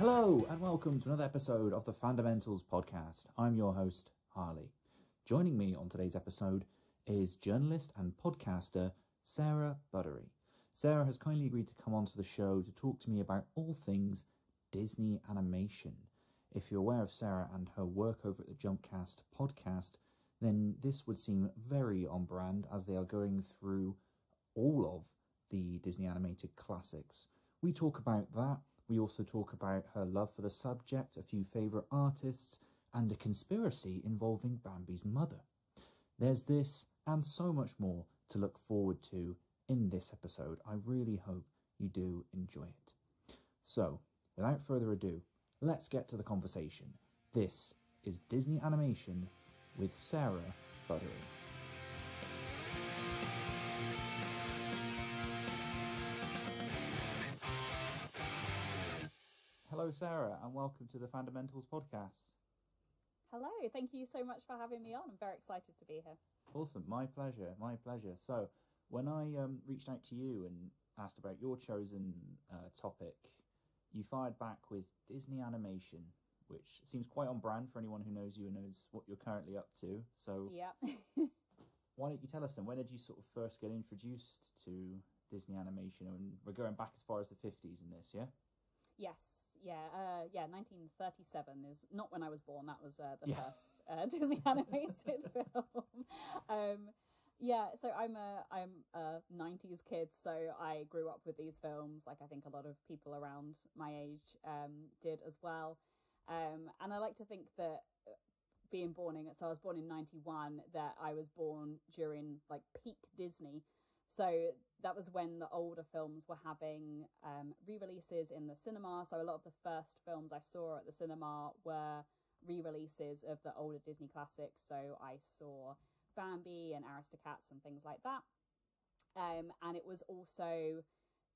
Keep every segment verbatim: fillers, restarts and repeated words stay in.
Hello and welcome to another episode of the Fundamentals podcast. I'm your host, Harley. Joining me on today's episode is journalist and podcaster Sarah Buttery. Sarah has kindly agreed to come onto the show to talk to me about all things Disney animation. If you're aware of Sarah and her work over at the Jumpcast podcast, then this would seem very on brand as they are going through all of the Disney animated classics. We talk about that. We also talk about her love for the subject, a few favourite artists, and a conspiracy involving Bambi's mother. There's this and so much more to look forward to in this episode. I really hope you do enjoy it. So, without further ado, let's get to the conversation. This is Disney Animation with Sarah Buttery. Hello, Sarah, and welcome to the Fundamentals podcast. Hello, thank you so much for having me on. I'm very excited to be here. Awesome, my pleasure, my pleasure. So, when I um, reached out to you and asked about your chosen uh, topic, you fired back with Disney animation, which seems quite on brand for anyone who knows you and knows what you're currently up to. So, yeah. Why don't you tell us then, when did you sort of first get introduced to Disney animation? And we're going back as far as the fifties in this, yeah? Yes, yeah, uh, yeah. nineteen thirty-seven is not when I was born. That was uh, the Yeah. first uh, Disney animated film. Um, yeah, so I'm a I'm a nineties kid, so I grew up with these films, like I think a lot of people around my age um, did as well. Um, and I like to think that being born in so I was born in ninety-one, that I was born during like peak Disney. So that was when the older films were having um, re-releases in the cinema. So a lot of the first films I saw at the cinema were re-releases of the older Disney classics. So I saw Bambi and Aristocats and things like that. Um, and it was also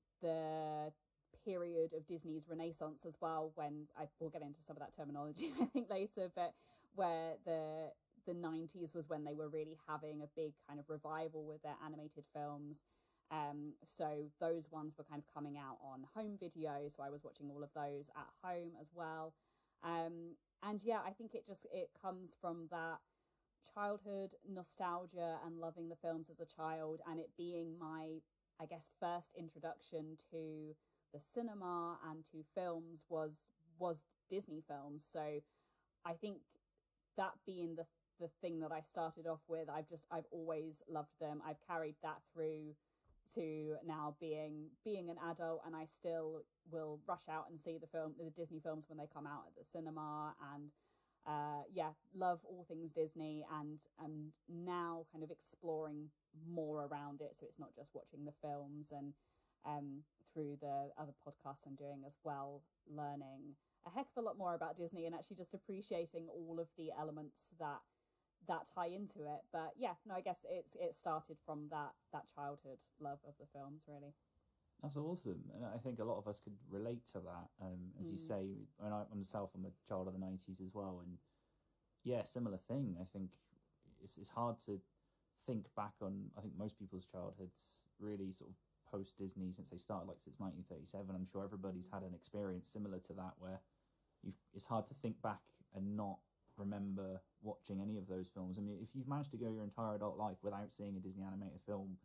the period of Disney's Renaissance as well, when I will get into some of that terminology I think later, but where the the nineties was when they were really having a big kind of revival with their animated films. Um, so those ones were kind of coming out on home video, so I was watching all of those at home as well. Um, and yeah, I think it just, it comes from that childhood nostalgia and loving the films as a child, and it being my, I guess, first introduction to the cinema and to films was was Disney films. So I think that being the the thing that I started off with, I've just I've always loved them. I've carried that through to now being being an adult, and I still will rush out and see the film the Disney films when they come out at the cinema, and uh yeah, love all things Disney, and and now kind of exploring more around it, so it's not just watching the films, and um through the other podcasts I'm doing as well, learning a heck of a lot more about Disney and actually just appreciating all of the elements that that tie into it. But yeah, no, I guess it's it started from that that childhood love of the films, really. That's awesome, and I think a lot of us could relate to that. Um, as mm. you say, and I myself, I'm a child of the nineties as well, and yeah, similar thing. I think it's it's hard to think back on. I think most people's childhoods really sort of post Disney, since they started like since nineteen thirty-seven. I'm sure everybody's had an experience similar to that, where you've it's hard to think back and not remember watching any of those films. I mean, if you've managed to go your entire adult life without seeing a Disney animated film,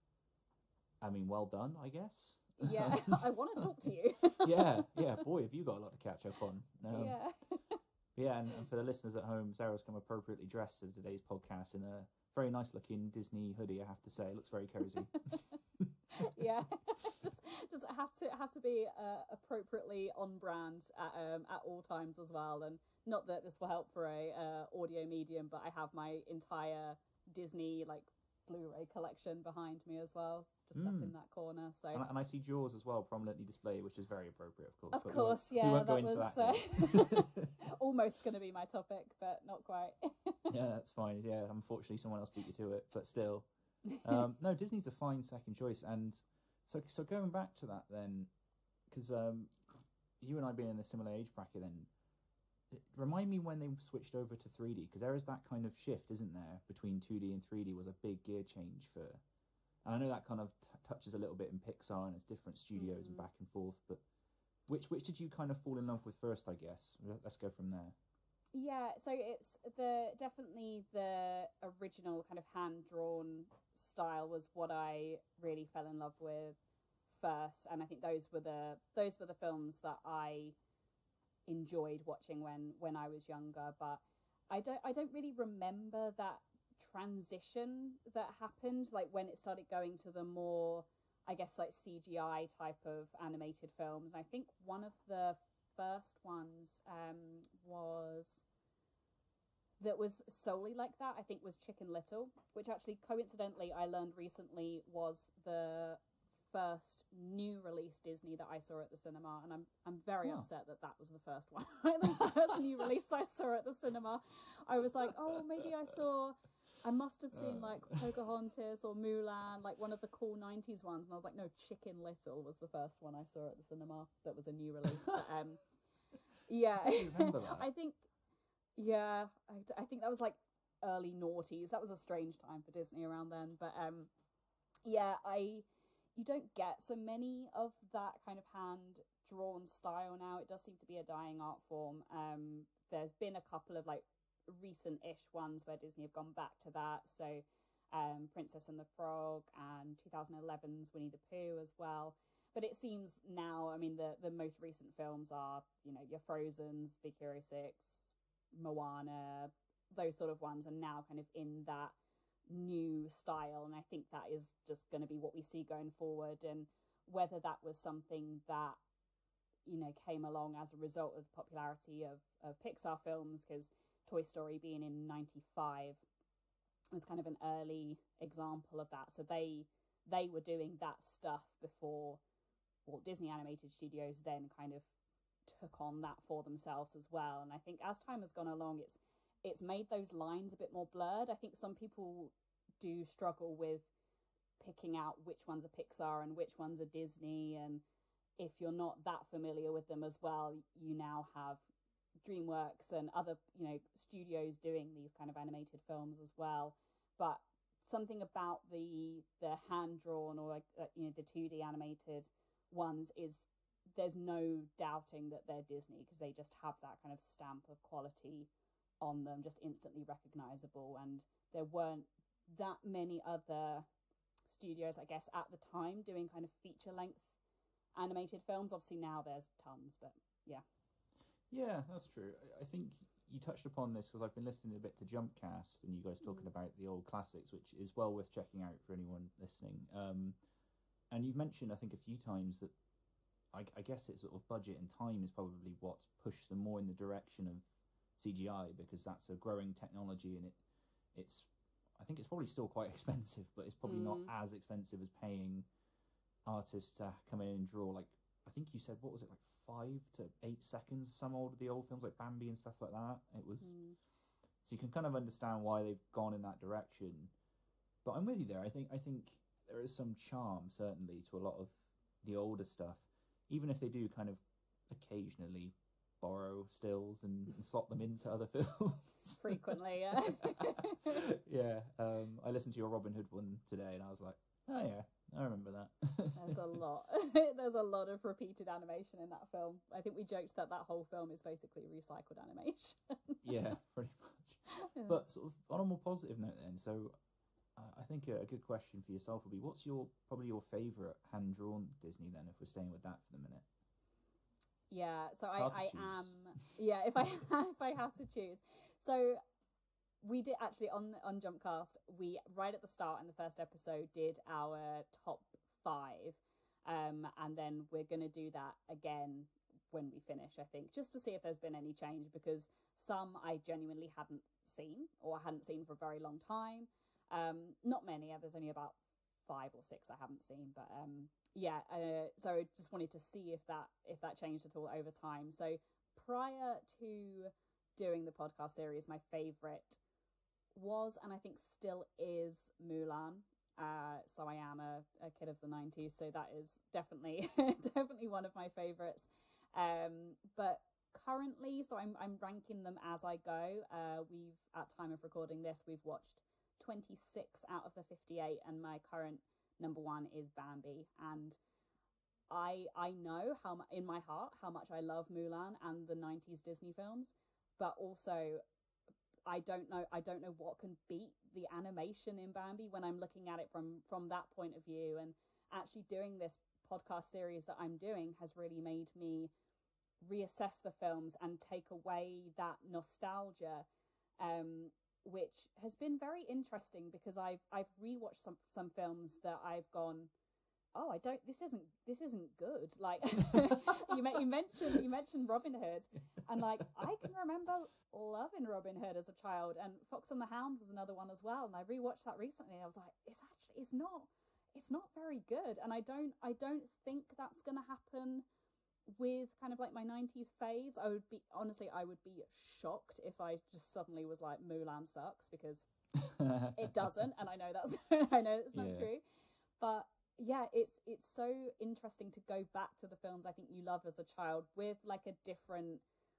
I mean, well done, I guess. Yeah, I want to talk to you. yeah, yeah, boy, have you got a lot to catch up on. Um, yeah. yeah, and, and for the listeners at home, Sarah's come appropriately dressed for today's podcast in a very nice looking Disney hoodie, I have to say. It looks very cozy. yeah, just just have to have to be uh, appropriately on brand at um, at all times as well. And not that this will help for a uh, audio medium, but I have my entire Disney like Blu-ray collection behind me as well, just mm. up in that corner. So and I, and I see Jaws as well prominently displayed, which is very appropriate, of course. Of but course, we yeah, we won't that go into was that uh, almost going to be my topic, but not quite. Yeah, that's fine. Yeah, unfortunately, someone else beat you to it, but still, um, no, Disney's a fine second choice. And so, so going back to that then, because um, you and I being in a similar age bracket, then remind me when they switched over to three D, because there is that kind of shift, isn't there, between two D and three D was a big gear change for. And I know that kind of t- touches a little bit in Pixar and it's different studios mm. and back and forth, but which which did you kind of fall in love with first? I guess let's go from there. Yeah, so it's the definitely the original kind of hand drawn style was what I really fell in love with first, and I think those were the those were the films that I enjoyed watching when when I was younger. But I don't I don't really remember that transition that happened, like when it started going to the more, I guess, like C G I type of animated films. And I think one of the first ones um, was that was solely like that, I think, was Chicken Little, which actually coincidentally I learned recently was the first new release Disney that I saw at the cinema, and I'm I'm very Oh. upset that that was the first one. The first new release I saw at the cinema. I was like, oh, maybe I saw, I must have seen like Pocahontas or Mulan, like one of the cool nineties ones, and I was like, no, Chicken Little was the first one I saw at the cinema that was a new release. But um, yeah, I remember that. I think, yeah, I, I think that was like early noughties. That was a strange time for Disney around then. But um, yeah, I, you don't get so many of that kind of hand drawn style now. It does seem to be a dying art form. Um, there's been a couple of like recent-ish ones where Disney have gone back to that. So um, Princess and the Frog and twenty eleven's Winnie the Pooh as well. But it seems now, I mean, the, the most recent films are, you know, your Frozen's, Big Hero six, Moana, those sort of ones, and now kind of in that new style. And I think that is just going to be what we see going forward. And whether that was something that, you know, came along as a result of the popularity of, of Pixar films, because Toy Story being in ninety-five was kind of an early example of that. So they they were doing that stuff before Walt Disney Animated Studios then kind of took on that for themselves as well. And I think as time has gone along, it's it's made those lines a bit more blurred. I think some people do struggle with picking out which ones are Pixar and which ones are Disney. And if you're not that familiar with them as well, you now have DreamWorks and other, you know, studios doing these kind of animated films as well. But something about the the hand drawn or like uh, you know, the two D animated ones is there's no doubting that they're Disney, because they just have that kind of stamp of quality on them, just instantly recognizable. And there weren't that many other studios, I guess, at the time doing kind of feature length animated films. Obviously now there's tons, but yeah. Yeah, that's true. I think you touched upon this because I've been listening a bit to Jumpcast and you guys talking mm. about the old classics, which is well worth checking out for anyone listening. Um, and you've mentioned, I think, a few times that I, I guess it's sort of budget and time is probably what's pushed them more in the direction of C G I, because that's a growing technology, and it it's I think it's probably still quite expensive, but it's probably mm. not as expensive as paying artists to come in and draw, like, I think you said, what was it, like five to eight seconds, some old the old films like Bambi and stuff like that. It was mm. so you can kind of understand why they've gone in that direction. But I'm with you there. I think I think there is some charm certainly to a lot of the older stuff, even if they do kind of occasionally borrow stills and, and slot them into other films. Frequently, yeah. yeah. Um, I listened to your Robin Hood one today, and I was like, oh yeah, I remember that. There's a lot. There's a lot of repeated animation in that film. I think we joked that that whole film is basically recycled animation. Yeah, pretty much. Yeah. But sort of on a more positive note then, so uh, I think a, a good question for yourself would be, what's your probably your favourite hand-drawn Disney then, if we're staying with that for the minute? Yeah, so I, I am, yeah, if I if I had to choose. So we did actually on on Jumpcast, we right at the start in the first episode did our top five, um, and then we're gonna do that again when we finish, I think, just to see if there's been any change, because some I genuinely hadn't seen or hadn't seen for a very long time. Um, not many. There's only about five or six I haven't seen, but um, yeah. Uh, so I just wanted to see if that if that changed at all over time. So prior to doing the podcast series, my favorite was, and I think still is, Mulan. Uh, so I am a, a kid of the nineties, so that is definitely definitely one of my favorites. Um, but currently, so I'm I'm ranking them as I go. Uh, we've at time of recording this, we've watched twenty-six out of the fifty-eight, and my current number one is Bambi. And I I know how mu- in my heart how much I love Mulan and the nineties Disney films, but also I don't know I don't know what can beat the animation in Bambi when I'm looking at it from from that point of view. And actually doing this podcast series that I'm doing has really made me reassess the films and take away that nostalgia, um, which has been very interesting because I've I've rewatched some some films that I've gone, oh, I don't. This isn't. This isn't good. Like you, me- you mentioned, you mentioned Robin Hood, and like I can remember loving Robin Hood as a child, and Fox and the Hound was another one as well. And I rewatched that recently, and I was like, it's actually, it's not, it's not very good. And I don't, I don't think that's going to happen with kind of like my nineties faves. I would be honestly, I would be shocked if I just suddenly was like Mulan sucks, because it doesn't, and I know that's, I know it's not Yeah. true, but. Yeah, it's it's so interesting to go back to the films I think you loved as a child with like a different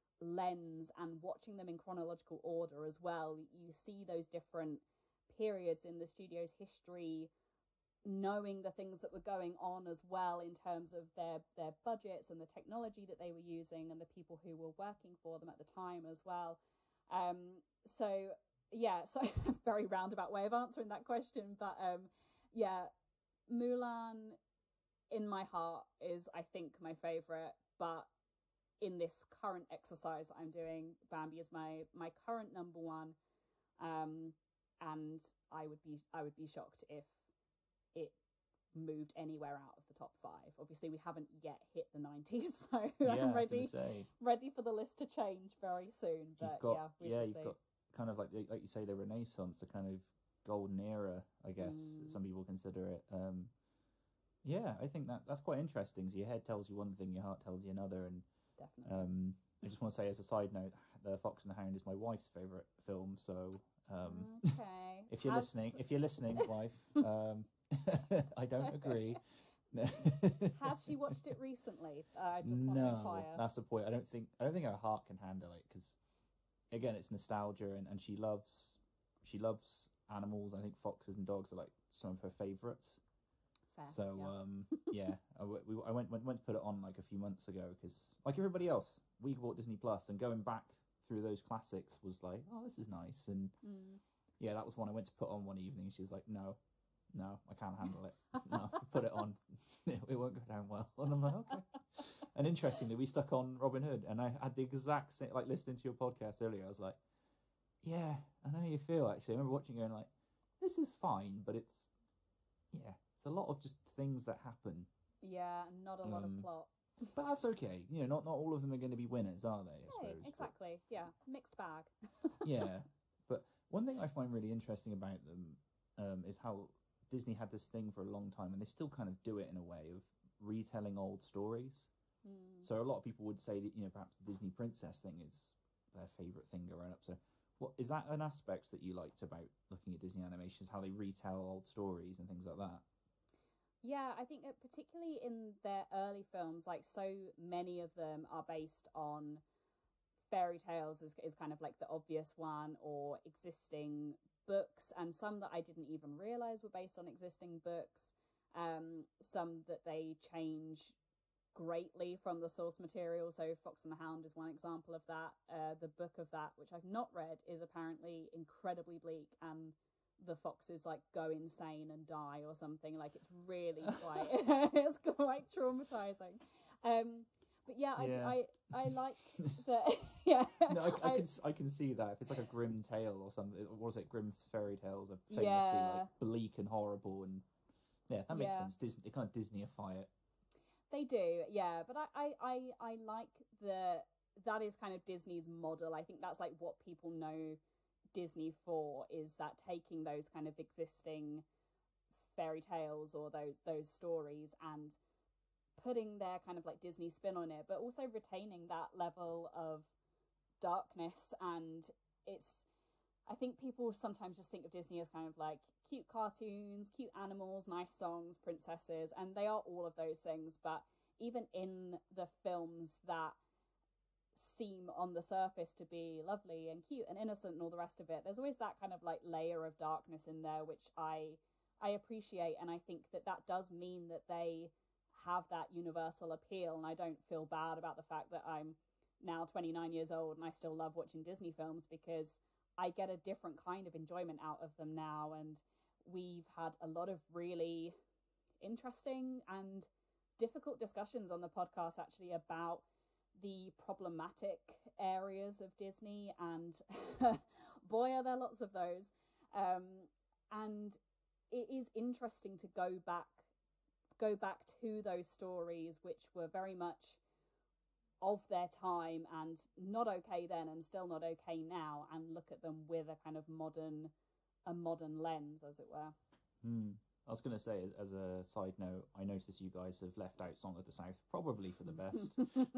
lens and watching them in chronological order as well. You see those different periods in the studio's history, knowing the things that were going on as well in terms of their their budgets and the technology that they were using and the people who were working for them at the time as well. Um, so yeah, so very roundabout way of answering that question, but um, yeah. Mulan, in my heart, is I think my favorite, but in this current exercise that I'm doing, Bambi is my my current number one, um, and I would be I would be shocked if it moved anywhere out of the top five. Obviously, we haven't yet hit the nineties, so Yeah, I'm I was ready gonna say. ready for the list to change very soon. But You've got, yeah, we yeah, shall you've see. got kind of like like you say the Renaissance, the kind of golden era, I guess Mm. some people consider it. Um, yeah, I think that that's quite interesting. So your head tells you one thing, your heart tells you another, and Definitely. um, I just want to say as a side note, The Fox and the Hound is my wife's favorite film. So um, Okay. if you're Has- listening, if you're listening, wife, um, I don't agree. Has she watched it recently? Uh, I just want to No, inquire. that's the point. I don't think I don't think her heart can handle it because, again, it's nostalgia, and, and she loves she loves animals. I think foxes and dogs are like some of her favourites. Fair, So yeah. um, yeah, I, w- we, I went, went went to put it on like a few months ago because, like everybody else, we bought Disney Plus, and going back through those classics was like, oh, this is nice, and Mm. yeah, that was one I went to put on one evening. She's like, no, no, I can't handle it. No, put it on, it, it won't go down well. And I'm like, okay. And interestingly, we stuck on Robin Hood, and I had the exact same, like listening to your podcast earlier. I was like, yeah, I know how you feel. Actually, I remember watching it and like, this is fine, but it's yeah. It's a lot of just things that happen, Yeah, not a lot Um, of plot. but that's okay. You know, not not all of them are going to be winners, are they? I Hey, suppose. But- exactly. Yeah, mixed bag. yeah, but one thing I find really interesting about them um, is how Disney had this thing for a long time, and they still kind of do it in a way of retelling old stories. Mm. So a lot of people would say that, you know, perhaps the Disney princess thing is their favourite thing growing up. So what is that an aspect that you liked about looking at Disney animations, how they retell old stories and things like that? Yeah, I think that particularly in their early films, like so many of them are based on fairy tales is, is kind of like the obvious one, or existing books, and some that I didn't even realize were based on existing books. Um, some that they change greatly from the source material. So Fox and the Hound is one example of that. Uh, the book of that, which I've not read, is apparently incredibly bleak, and the foxes like go insane and die or something. Like it's really quite it's quite traumatizing. Um, but yeah, I, Yeah. I I like that. Yeah, No, I, I I- can s- I can see that if it's like a grim tale or something. Or was it Grimm's fairy tales are famously Yeah. like bleak and horrible, and yeah, that makes Yeah. sense. Disney, they kind of Disneyify it. They do, yeah. But I, I, I, I like the that is kind of Disney's model. I think that's like what people know Disney for, is that taking those kind of existing fairy tales or those those stories and putting their kind of like Disney spin on it, but also retaining that level of darkness. And it's, I think people sometimes just think of Disney as kind of like cute cartoons, cute animals, nice songs, princesses, and they are all of those things. But even in the films that seem on the surface to be lovely and cute and innocent and all the rest of it, there's always that kind of like layer of darkness in there, which I I appreciate. And I think that that does mean that they have that universal appeal, and I don't feel bad about the fact that I'm now twenty-nine years old and I still love watching Disney films, because I get a different kind of enjoyment out of them now. And we've had a lot of really interesting and difficult discussions on the podcast actually about the problematic areas of Disney, and boy are there lots of those. Um, and it is interesting to go back go back to those stories which were very much of their time and not okay then and still not okay now, and look at them with a kind of modern a modern lens, as it were. Hmm. I was going to say, as a side note, I notice you guys have left out Song of the South, probably for the best.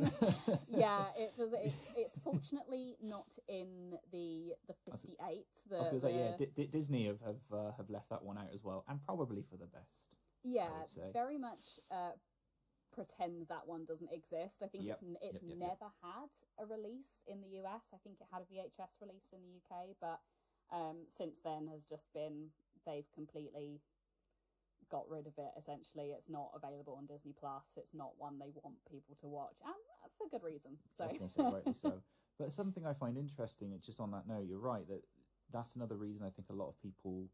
Yeah, it does. It's it's fortunately not in the the fifty-eight. The, I was going to the, say, yeah, D- D- Disney have have, uh, have left that one out as well, and probably for the best. Yeah, I would say. very much uh, pretend that one doesn't exist. I think Yep. it's it's Yep, yep, never yep. had a release in the U S. I think it had a V H S release in the U K, but um, since then has just been, they've completely got rid of it, essentially. It's not available on Disney Plus. It's not one they want people to watch, and for good reason. So I was going to say, rightly so. But something I find interesting, just on that note, you're right, that that's another reason I think a lot of people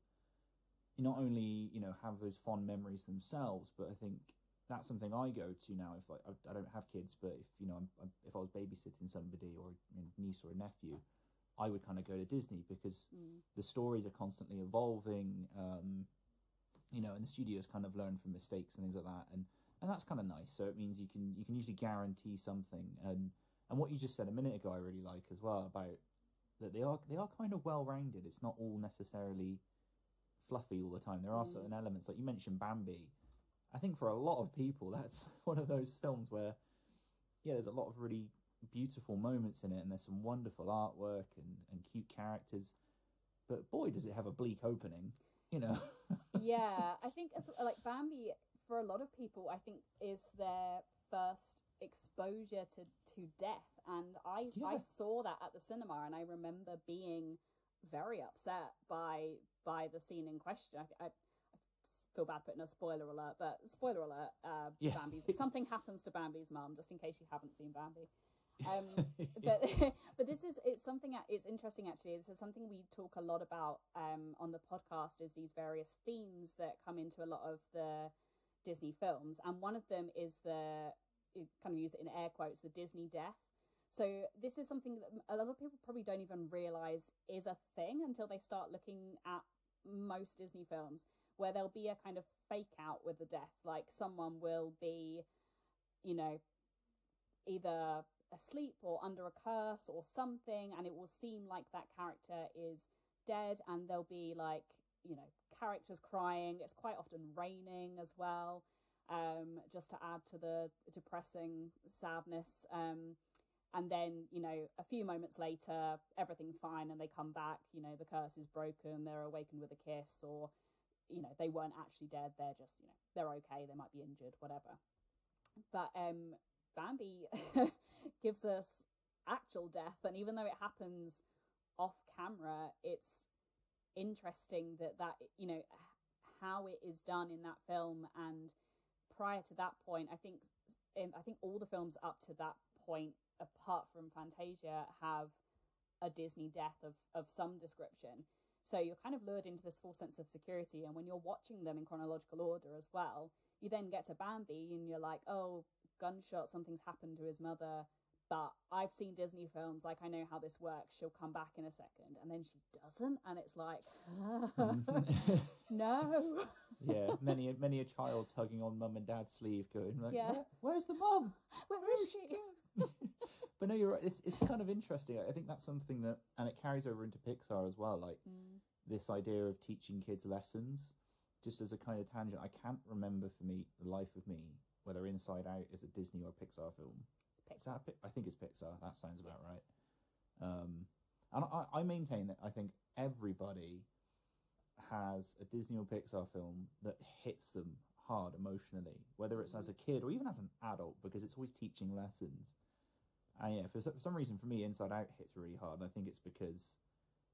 not only, you know, have those fond memories themselves, but I think that's something I go to now. If like, I, I don't have kids, but if, you know, I'm, I'm, if I was babysitting somebody or a niece or a nephew, I would kind of go to Disney, because mm. the stories are constantly evolving, um, you know, and the studios kind of learn from mistakes and things like that, and and that's kind of nice. So it means you can you can usually guarantee something, and and what you just said a minute ago, I really like as well, about that they are they are kind of well rounded. It's not all necessarily fluffy all the time. There are Mm. certain elements, like you mentioned Bambi. I think for a lot of people, that's one of those films where, yeah, there's a lot of really beautiful moments in it, and there's some wonderful artwork and, and cute characters. But boy, does it have a bleak opening, you know. Yeah, I think as like Bambi, for a lot of people, I think is their first exposure to, to death, and I Yeah. I saw that at the cinema, and I remember being very upset by by the scene in question. I, I, I feel bad putting a spoiler alert, but spoiler alert: uh, Yeah. Bambi's something happens to Bambi's mum, just in case you haven't seen Bambi. Um, but but this is it's something that it's interesting actually. This is something we talk a lot about um, on the podcast, is these various themes that come into a lot of the Disney films, and one of them is the, you kind of use it in air quotes, the Disney death. So this is something that a lot of people probably don't even realize is a thing until they start looking at most Disney films, where there'll be a kind of fake out with the death, like someone will be, you know, either asleep or under a curse or something, and it will seem like that character is dead, and there'll be like, you know, characters crying. It's quite often raining as well, um, just to add to the depressing sadness. Um, and then, you know, a few moments later, everything's fine and they come back, you know, the curse is broken, they're awakened with a kiss, or, you know, they weren't actually dead, they're just, you know, they're okay, they might be injured, whatever. But um, Bambi gives us actual death, and even though it happens off camera, it's interesting that that you know how it is done in that film. And prior to that point, I think I think all the films up to that point, apart from Fantasia, have a Disney death of of some description. So you're kind of lured into this false sense of security, and when you're watching them in chronological order as well, you then get to Bambi and you're like, oh, gunshot, something's happened to his mother. But I've seen Disney films, like I know how this works. She'll come back in a second, and then she doesn't, and it's like, no. Yeah, many a, many a child tugging on mum and dad's sleeve, going like, Yeah. Where, "Where's the mum? Where Where is she? But no, you're right. It's it's kind of interesting. I think that's something that, and it carries over into Pixar as well. Like Mm. this idea of teaching kids lessons. Just as a kind of tangent, I can't remember for me the life of me whether Inside Out is a Disney or a Pixar film. Is that a Pi- I think it's Pixar. That sounds about right. Um, and I, I maintain that I think everybody has a Disney or Pixar film that hits them hard emotionally, whether it's as a kid or even as an adult, because it's always teaching lessons. And yeah, for, for some reason, for me, Inside Out hits really hard. And I think it's because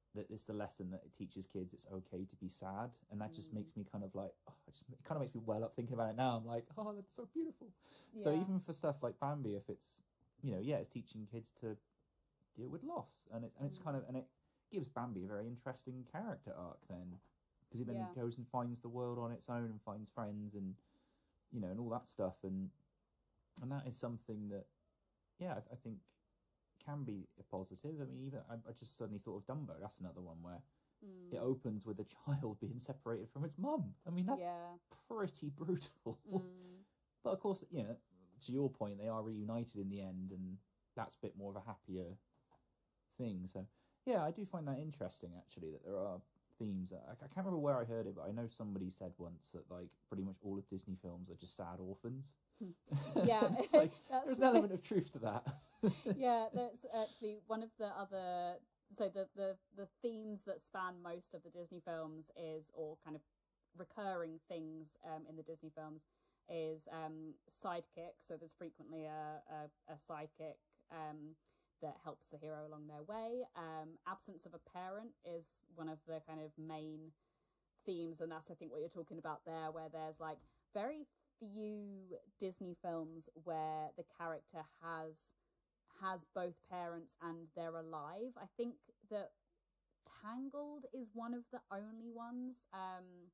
that it's the lesson that it teaches kids it's okay to be sad, and that just Mm. makes me kind of like, oh, it, just, it kind of makes me well up thinking about it now. I'm like, oh, that's so beautiful. So Yeah. even for stuff like Bambi, if it's, you know, yeah, it's teaching kids to deal with loss, and it's and it's Mm. kind of, and it gives Bambi a very interesting character arc then, because he then Yeah. goes and finds the world on its own and finds friends, and you know, and all that stuff, and and that is something that, yeah, I, I think can be a positive. I mean, even I, I just suddenly thought of Dumbo. That's another one where Mm. it opens with a child being separated from its mum. I mean, that's Yeah. pretty brutal. Mm. But of course, you know, to your point, they are reunited in the end, and that's a bit more of a happier thing. So, yeah, I do find that interesting, actually, that there are themes. I, I can't remember where I heard it, but I know somebody said once that, like, pretty much all of Disney films are just sad orphans. Yeah. It's like, That's- there's an element of truth to that. Yeah, that's actually one of the other. So the, the the themes that span most of the Disney films is, or kind of recurring things um, in the Disney films is um, sidekick. So there's frequently a a, a sidekick um, that helps the hero along their way. Um, absence of a parent is one of the kind of main themes, and that's I think what you're talking about there, where there's like very few Disney films where the character has has both parents and they're alive. I think that Tangled is one of the only ones. Um,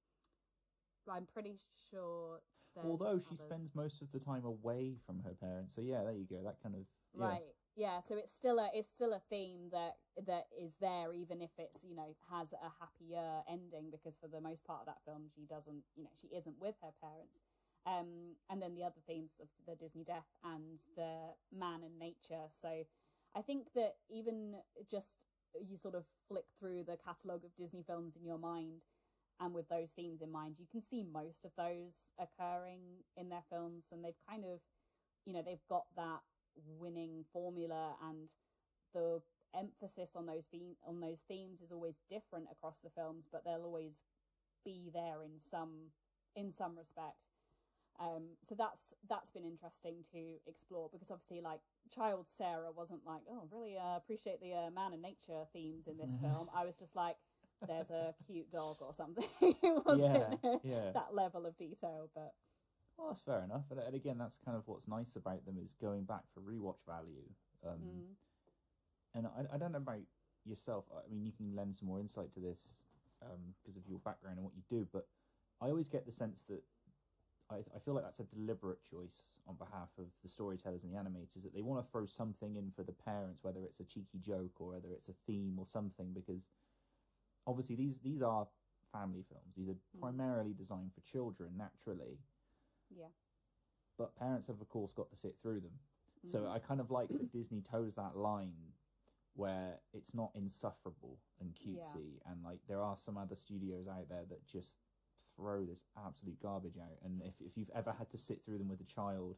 I'm pretty sure there's Although she others. spends most of the time away from her parents. So, yeah, there you go. That kind of... Yeah. Right. Yeah, so it's still a it's still a theme that that is there, even if it's, you know, has a happier ending, because for the most part of that film she doesn't, you know, she isn't with her parents. Um, and then the other themes of the Disney death and the man and nature. So I think that even just you sort of flick through the catalogue of Disney films in your mind, and with those themes in mind, you can see most of those occurring in their films, and they've kind of, you know, they've got that winning formula, and the emphasis on those theme on those themes is always different across the films, but they'll always be there in some in some respect. Um, so that's that's been interesting to explore, because obviously, like, child Sarah wasn't like, oh, really uh, appreciate the uh, man and nature themes in this film. I was just like, there's a cute dog or something. It wasn't Yeah, yeah. that level of detail, but Well, that's fair enough. And, and again, that's kind of what's nice about them, is going back for rewatch value. Um, mm, And I, I don't know about yourself. I mean, you can lend some more insight to this because um, of your background and what you do. But I always get the sense that I, I feel like that's a deliberate choice on behalf of the storytellers and the animators, that they want to throw something in for the parents, whether it's a cheeky joke or whether it's a theme or something, because obviously these, these are family films. These are Mm. primarily designed for children, naturally. yeah. But parents have, of course, got to sit through them. So Mm. I kind of like that Disney toes that line where it's not insufferable and cutesy, and like there are some other studios out there that just throw this absolute garbage out, and if if you've ever had to sit through them with a child,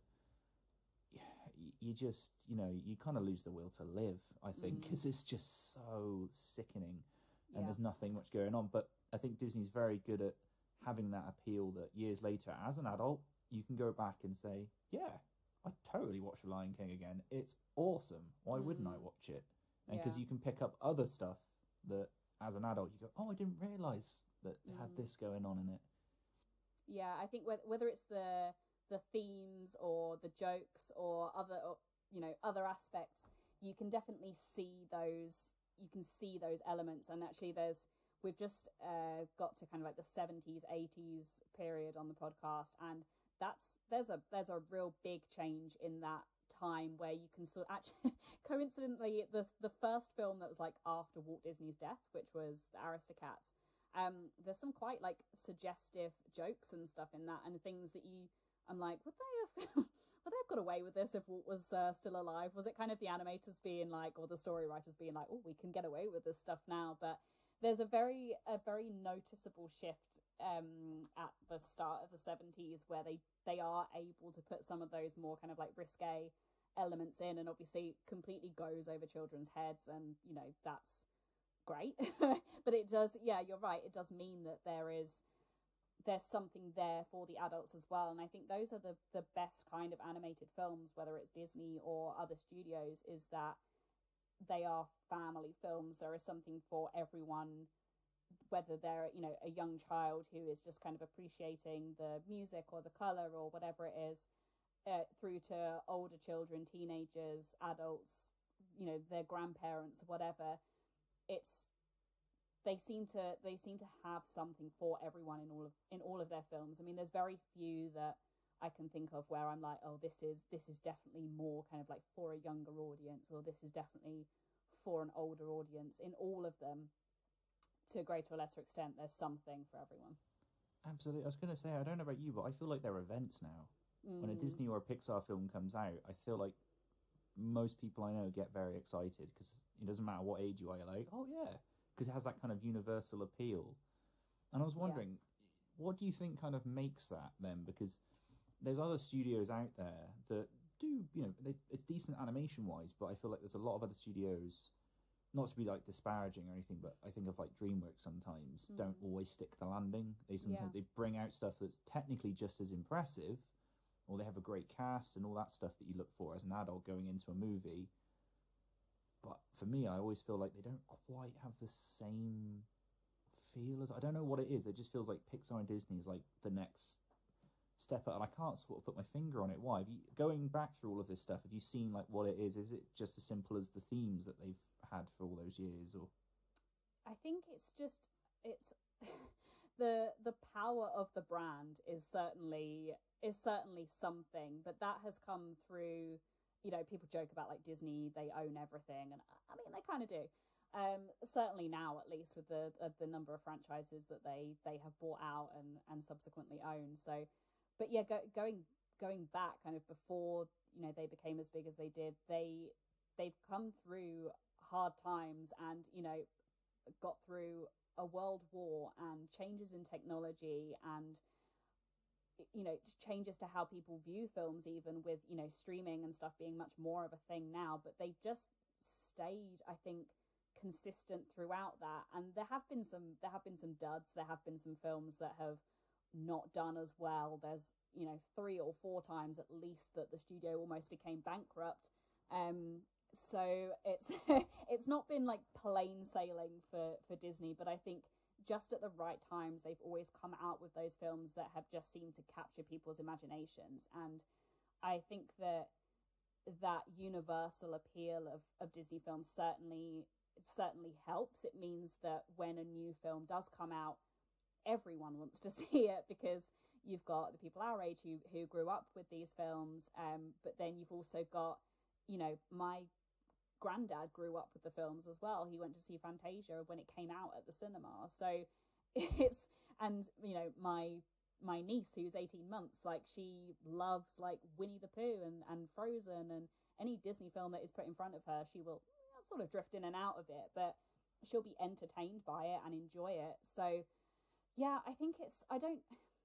you, you just, you know, you kind of lose the will to live, I think, because Mm. it's just so sickening, and Yeah. there's nothing much going on. But I think Disney's very good at having that appeal that years later, as an adult, you can go back and say, yeah, I totally watch The Lion King again. It's awesome. Why wouldn't I Mm. watch it? And because Yeah. you can pick up other stuff that, as an adult, you go, oh, I didn't realise that it had Mm. this going on in it. Yeah, I think whether whether it's the the themes or the jokes or other, or, you know, other aspects, you can definitely see those. You can see those elements, and actually, there's we've just uh, got to kind of like the seventies, eighties period on the podcast, and that's there's a there's a real big change in that time where you can sort actually coincidentally the the first film that was like after Walt Disney's death, which was the Aristocats. Um, there's some quite like suggestive jokes and stuff in that, and things that you, I'm like, would they have, would they have got away with this if Walt was uh, still alive? Was it kind of the animators being like, or the story writers being like, oh, we can get away with this stuff now? But there's a very, a very noticeable shift um, at the start of the seventies where they they are able to put some of those more kind of like risque elements in, and obviously completely goes over children's heads, and you know that's great. But it does, yeah, you're right, it does mean that there is there's something there for the adults as well, and I think those are the the best kind of animated films, whether it's Disney or other studios, is that they are family films. There is something for everyone, whether they're, you know, a young child who is just kind of appreciating the music or the color or whatever it is, uh, through to older children, teenagers, adults, you know, their grandparents, whatever. It's they seem to they seem to have something for everyone in all of in all of their films. I mean, there's very few that I can think of where I'm like, oh, this is this is definitely more kind of like for a younger audience, or this is definitely for an older audience. In all of them, to a greater or lesser extent, there's something for everyone. Absolutely. I was going to say, I don't know about you, but I feel like they're events now. Mm. When a Disney or a Pixar film comes out, I feel like most people I know get very excited, because it doesn't matter what age you are, you're like, oh yeah, because it has that kind of universal appeal. And I was wondering, yeah. what do you think kind of makes that then? Because there's other studios out there that do, you know, they, it's decent animation-wise, but I feel like there's a lot of other studios, not to be like disparaging or anything, but I think of like DreamWorks sometimes mm. don't always stick the landing. They sometimes yeah. they bring out stuff that's technically just as impressive, or they have a great cast and all that stuff that you look for as an adult going into a movie. But for me, I always feel like they don't quite have the same feel as, I don't know what it is. It just feels like Pixar and Disney is like the next step up, and I can't sort of put my finger on it. Why? Have you, going back through all of this stuff, have you seen like what it is? Is it just as simple as the themes that they've had for all those years, or? I think it's just it's the the power of the brand is certainly is certainly something, but that has come through, you know, people joke about like Disney, they own everything, and I mean they kind of do. Um, certainly now, at least with the uh, the number of franchises that they they have bought out and and subsequently own. So, but yeah, go, going going back kind of before, you know, they became as big as they did, they they've come through hard times and, you know, got through a world war and changes in technology and, you know, changes to how people view films, even with, you know, streaming and stuff being much more of a thing now. But they've just stayed, I think, consistent throughout that. And there have been some there have been some duds. There have been some films that have not done as well. There's, you know, three or four times at least that the studio almost became bankrupt. Um, so it's it's not been like plain sailing for, for Disney, but I think just at the right times they've always come out with those films that have just seemed to capture people's imaginations. And I think that that universal appeal of, of Disney films certainly it certainly helps. It means that when a new film does come out, everyone wants to see it, because you've got the people our age who who grew up with these films, um, but then you've also got, you know, my granddad grew up with the films as well. He went to see Fantasia when it came out at the cinema. So it's, and, you know, my my niece who's eighteen months, like she loves like Winnie the Pooh and, and Frozen, and any Disney film that is put in front of her, she will sort of drift in and out of it, but she'll be entertained by it and enjoy it. So yeah, I think it's, I don't,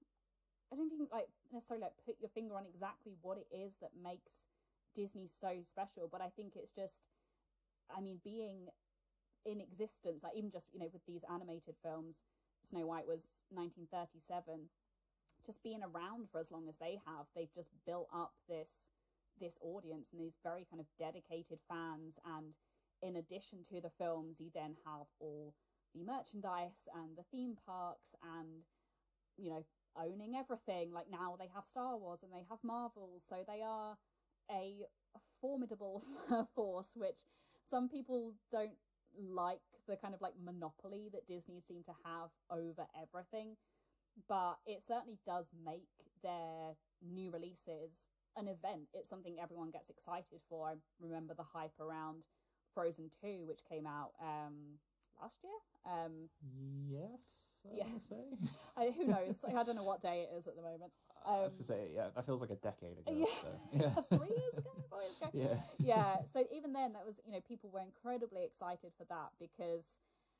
I don't think like necessarily like put your finger on exactly what it is that makes Disney so special, but I think it's just, I mean, being in existence, like even just, you know, with these animated films, Snow White was nineteen thirty-seven, just being around for as long as they have, they've just built up this this audience and these very kind of dedicated fans. And in addition to the films, you then have all the merchandise and the theme parks and, you know, owning everything. Like now they have Star Wars and they have Marvel, so they are a formidable force, which some people don't like, the kind of like monopoly that Disney seem to have over everything, but it certainly does make their new releases an event. It's something everyone gets excited for. I remember the hype around Frozen two, which came out um last year. Um, yes, I yeah. want to say. I, who knows? I don't know what day it is at the moment. Um, I was to say, yeah, that feels like a decade ago. Yeah, so. yeah. three years ago, four years ago. Yeah, yeah. So even then, that was, you know, people were incredibly excited for that, because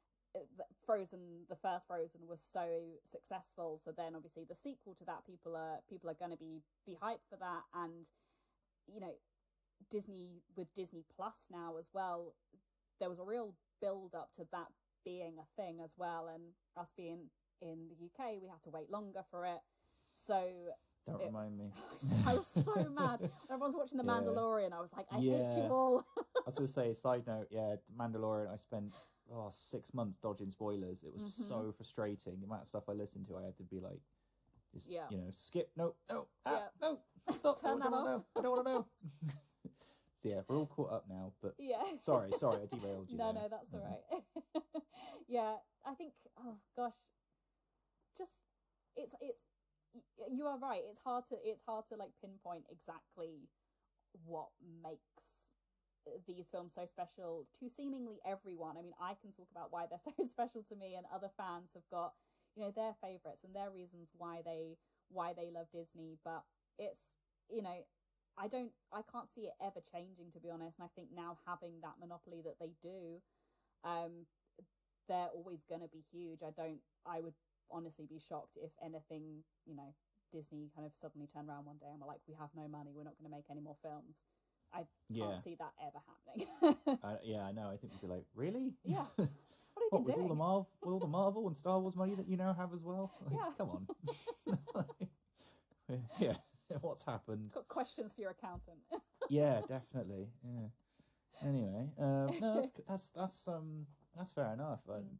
Frozen, the first Frozen, was so successful. So then, obviously, the sequel to that, people are people are going to be be hyped for that, and you know, Disney with Disney Plus now as well. There was a real build up to that being a thing as well, and us being in the U K, we had to wait longer for it. So Don't It- remind me. I was so mad. When everyone's watching The Yeah. Mandalorian, I was like, I hate Yeah. you all. I was going to say, side note, yeah, Mandalorian, I spent oh, six months dodging spoilers. It was Mhm. so frustrating. The amount of stuff I listened to, I had to be like, just, Yeah. you know, skip, no, no, ah, Yeah. no, stop, Turn I don't that want to off. know, I don't want to know. So yeah, we're all caught up now, but Yeah. sorry, sorry, I derailed you No, there. no, that's all Um, right. Yeah, I think. Oh gosh, just it's it's y- you are right. It's hard to it's hard to like pinpoint exactly what makes these films so special to seemingly everyone. I mean, I can talk about why they're so special to me, and other fans have got, you know, their favorites and their reasons why they why they love Disney. But it's, you know, I don't I can't see it ever changing, to be honest. And I think now having that monopoly that they do, um, they're always gonna be huge. I don't I would honestly be shocked if anything, you know, Disney kind of suddenly turn around one day and we're like, we have no money, we're not going to make any more films. I Yeah. can't see that ever happening. I, yeah, I know. I think we'd be like, really? Yeah. What have you What, been with all the doing? Marvel, with all the Marvel and Star Wars money that you now have as well? Like, Yeah. come on. Yeah, what's happened? Got questions for your accountant. Yeah, definitely. Yeah. Anyway, um, no, that's that's that's um that's fair enough, and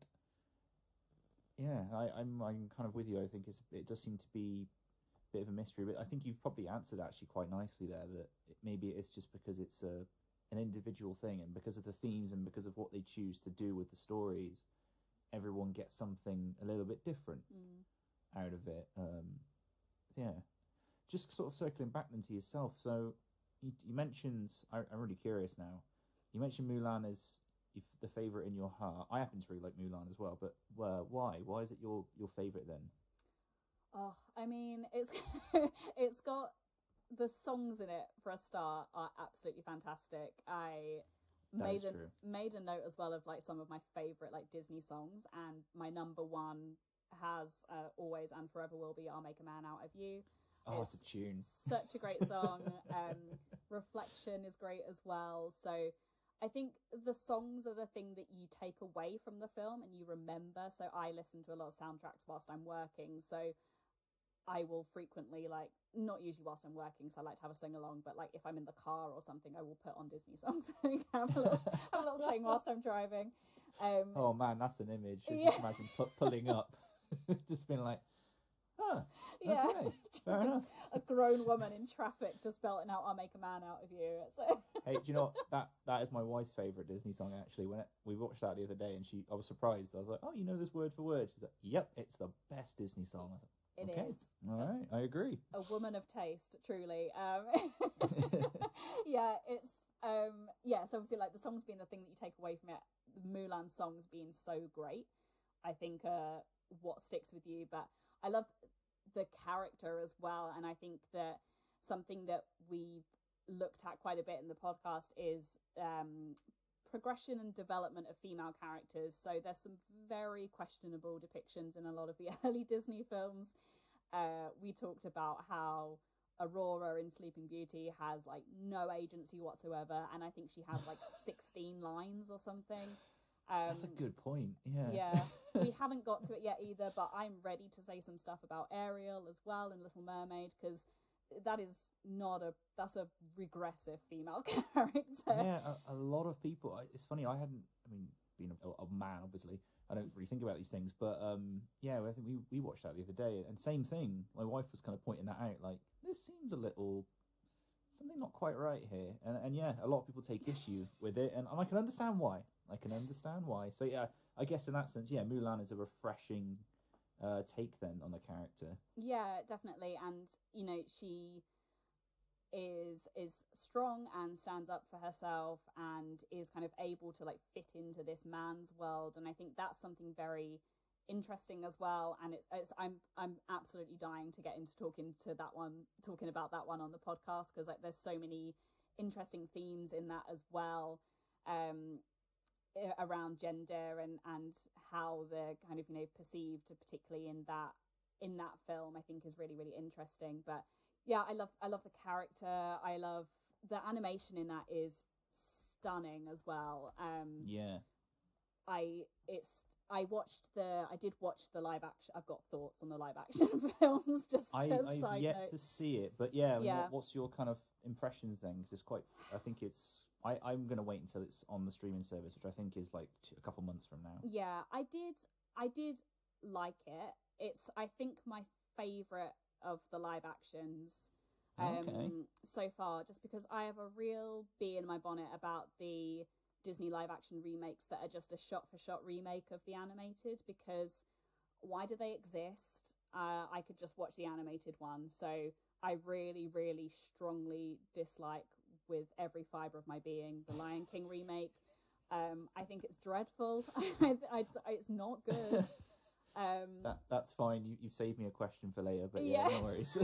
yeah, I, I'm I'm kind of with you. I think it's it does seem to be a bit of a mystery, but I think you've probably answered actually quite nicely there. That it, maybe it is just because it's a an individual thing, and because of the themes and because of what they choose to do with the stories, everyone gets something a little bit different Mm. out of it. Um, yeah, just sort of circling back then to yourself. So you, you mentioned, I, I'm really curious now. You mentioned Mulan is if the favorite in your heart. I happen to really like Mulan as well, but uh, why? Why is it your your favorite then? Oh, I mean, it's it's got the songs in it for a start are absolutely fantastic. I That made is a true. made a note as well of like some of my favorite like Disney songs, and my number one has uh, always and forever will be "I'll Make a Man Out of You." Oh, it's, It's a tune. Such a great song. um, Reflection is great as well. So I think the songs are the thing that you take away from the film and you remember. So I listen to a lot of soundtracks whilst I'm working. So I will frequently, like, not usually whilst I'm working, so I like to have a sing along, but like if I'm in the car or something, I will put on Disney songs and have a little, have a little sing whilst I'm driving. Um, Oh man, that's an image. I Yeah. just imagine pu- pulling up, just being like, huh, yeah, okay, just fair a, enough. a grown woman in traffic just belting out "I'll Make a Man Out of You." So Hey, do you know what? that that is my wife's favorite Disney song actually. When it, we watched that the other day, and she, I was surprised. I was like, "Oh, you know this word for word?" She's like, "Yep, it's the best Disney song." I was it like, "Okay, is all right, I agree." a woman of taste, truly. Um, yeah, it's um, yeah. So obviously, like the songs being the thing that you take away from it, Mulan songs being so great, I think uh, what sticks with you. But I love the character as well, and I think that something that we've looked at quite a bit in the podcast is um, progression and development of female characters. So there's some very questionable depictions in a lot of the early Disney films. Uh, we talked about how Aurora in Sleeping Beauty has like no agency whatsoever, and I think she has like sixteen lines or something. Um, That's a good point. Yeah. yeah, we haven't got to it yet either, but I'm ready to say some stuff about Ariel as well in Little Mermaid, because that is not a that's a regressive female character. Yeah, a, a lot of people. I- It's funny. I hadn't. I mean, being a, a man, obviously, I don't really think about these things. But um, yeah, I think we we watched that the other day, and same thing. My wife was kind of pointing that out. Like, this seems a little something not quite right here. And and yeah, a lot of people take issue with it, and, and I can understand why. I can understand why. So yeah, I guess in that sense, yeah, Mulan is a refreshing uh, take then on the character. Yeah, definitely. And you know, she is is strong and stands up for herself and is kind of able to like fit into this man's world, and I think that's something very interesting as well. And it's, it's I'm I'm absolutely dying to get into talking to that one talking about that one on the podcast, because like there's so many interesting themes in that as well, um around gender and and how they're kind of, you know, perceived, particularly in that in that film. I think is really really interesting. But yeah, I love I love the character. I love the animation in that is stunning as well. Um, Yeah. I it's I watched the. I did watch the live action. I've got thoughts on the live action films. Just I, as I've side yet note. to see it, but yeah, I mean, Yeah. what, what's your kind of impressions then? Because it's quite. I think it's. I I'm gonna wait until it's on the streaming service, which I think is like two, a couple months from now. Yeah, I did. I did like it. It's. I think my favorite of the live actions. Um, Okay. So far, just because I have a real bee in my bonnet about the Disney live action remakes that are just a shot for shot remake of the animated, because why do they exist? Uh, I could just watch the animated one. So I really, really strongly dislike with every fibre of my being the Lion King remake. Um, I think it's dreadful. I, I, it's not good. Um, That that's fine. You you've saved me a question for later, but yeah, Yeah. no worries.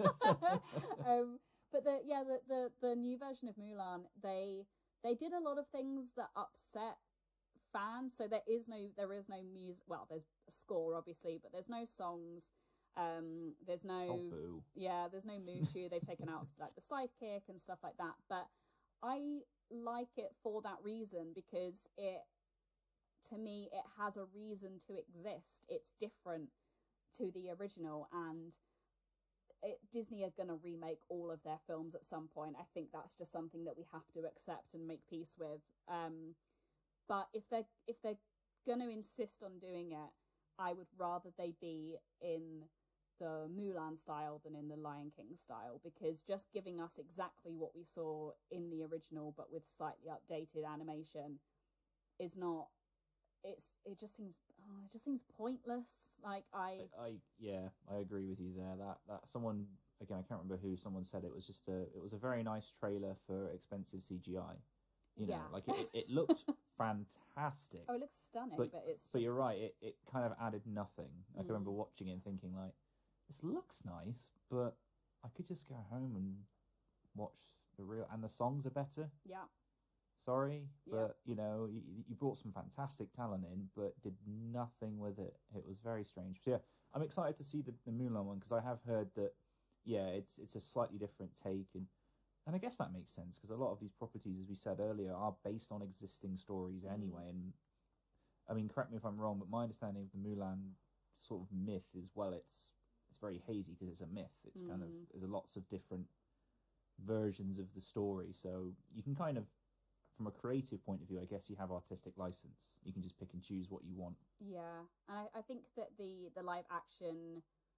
um, but the yeah the, the the new version of Mulan, they they did a lot of things that upset fans. So there is no there is no music. Well, there's a score obviously, but there's no songs. Um, there's no Oh, boo. yeah, there's no Mushu. They've taken out like the sidekick and stuff like that. But I like it for that reason, because it, to me, it has a reason to exist. It's different to the original, and it, Disney are going to remake all of their films at some point. I think that's just something that we have to accept and make peace with. Um, but if they're if they're going to insist on doing it, I would rather they be in the Mulan style than in the Lion King style, because just giving us exactly what we saw in the original but with slightly updated animation is not. It's it just seems oh, it just seems pointless. Like I, I, I yeah, I agree with you there. That that someone again, I can't remember who. Someone said it was just a it was a very nice trailer for expensive C G I. You know, Yeah. like it, it looked fantastic. oh, it looks stunning, but but, it's just, but you're right. It it kind of added nothing. I can remember Mm. watching it and thinking like, this looks nice, but I could just go home and watch the real. And the songs are better. yeah. Sorry, Yeah. but you know, you, you brought some fantastic talent in, but did nothing with it. It was very strange. But yeah, I'm excited to see the, the Mulan one, because I have heard that, yeah, it's it's a slightly different take, and and I guess that makes sense, because a lot of these properties, as we said earlier, are based on existing stories Mm. anyway. And I mean, correct me if I'm wrong, but my understanding of the Mulan sort of myth is, well, it's it's very hazy because it's a myth. It's kind of Mm. there's lots of different versions of the story, so you can kind of, from a creative point of view, I guess you have artistic license. You can just pick and choose what you want. Yeah, and I, I think that the the live action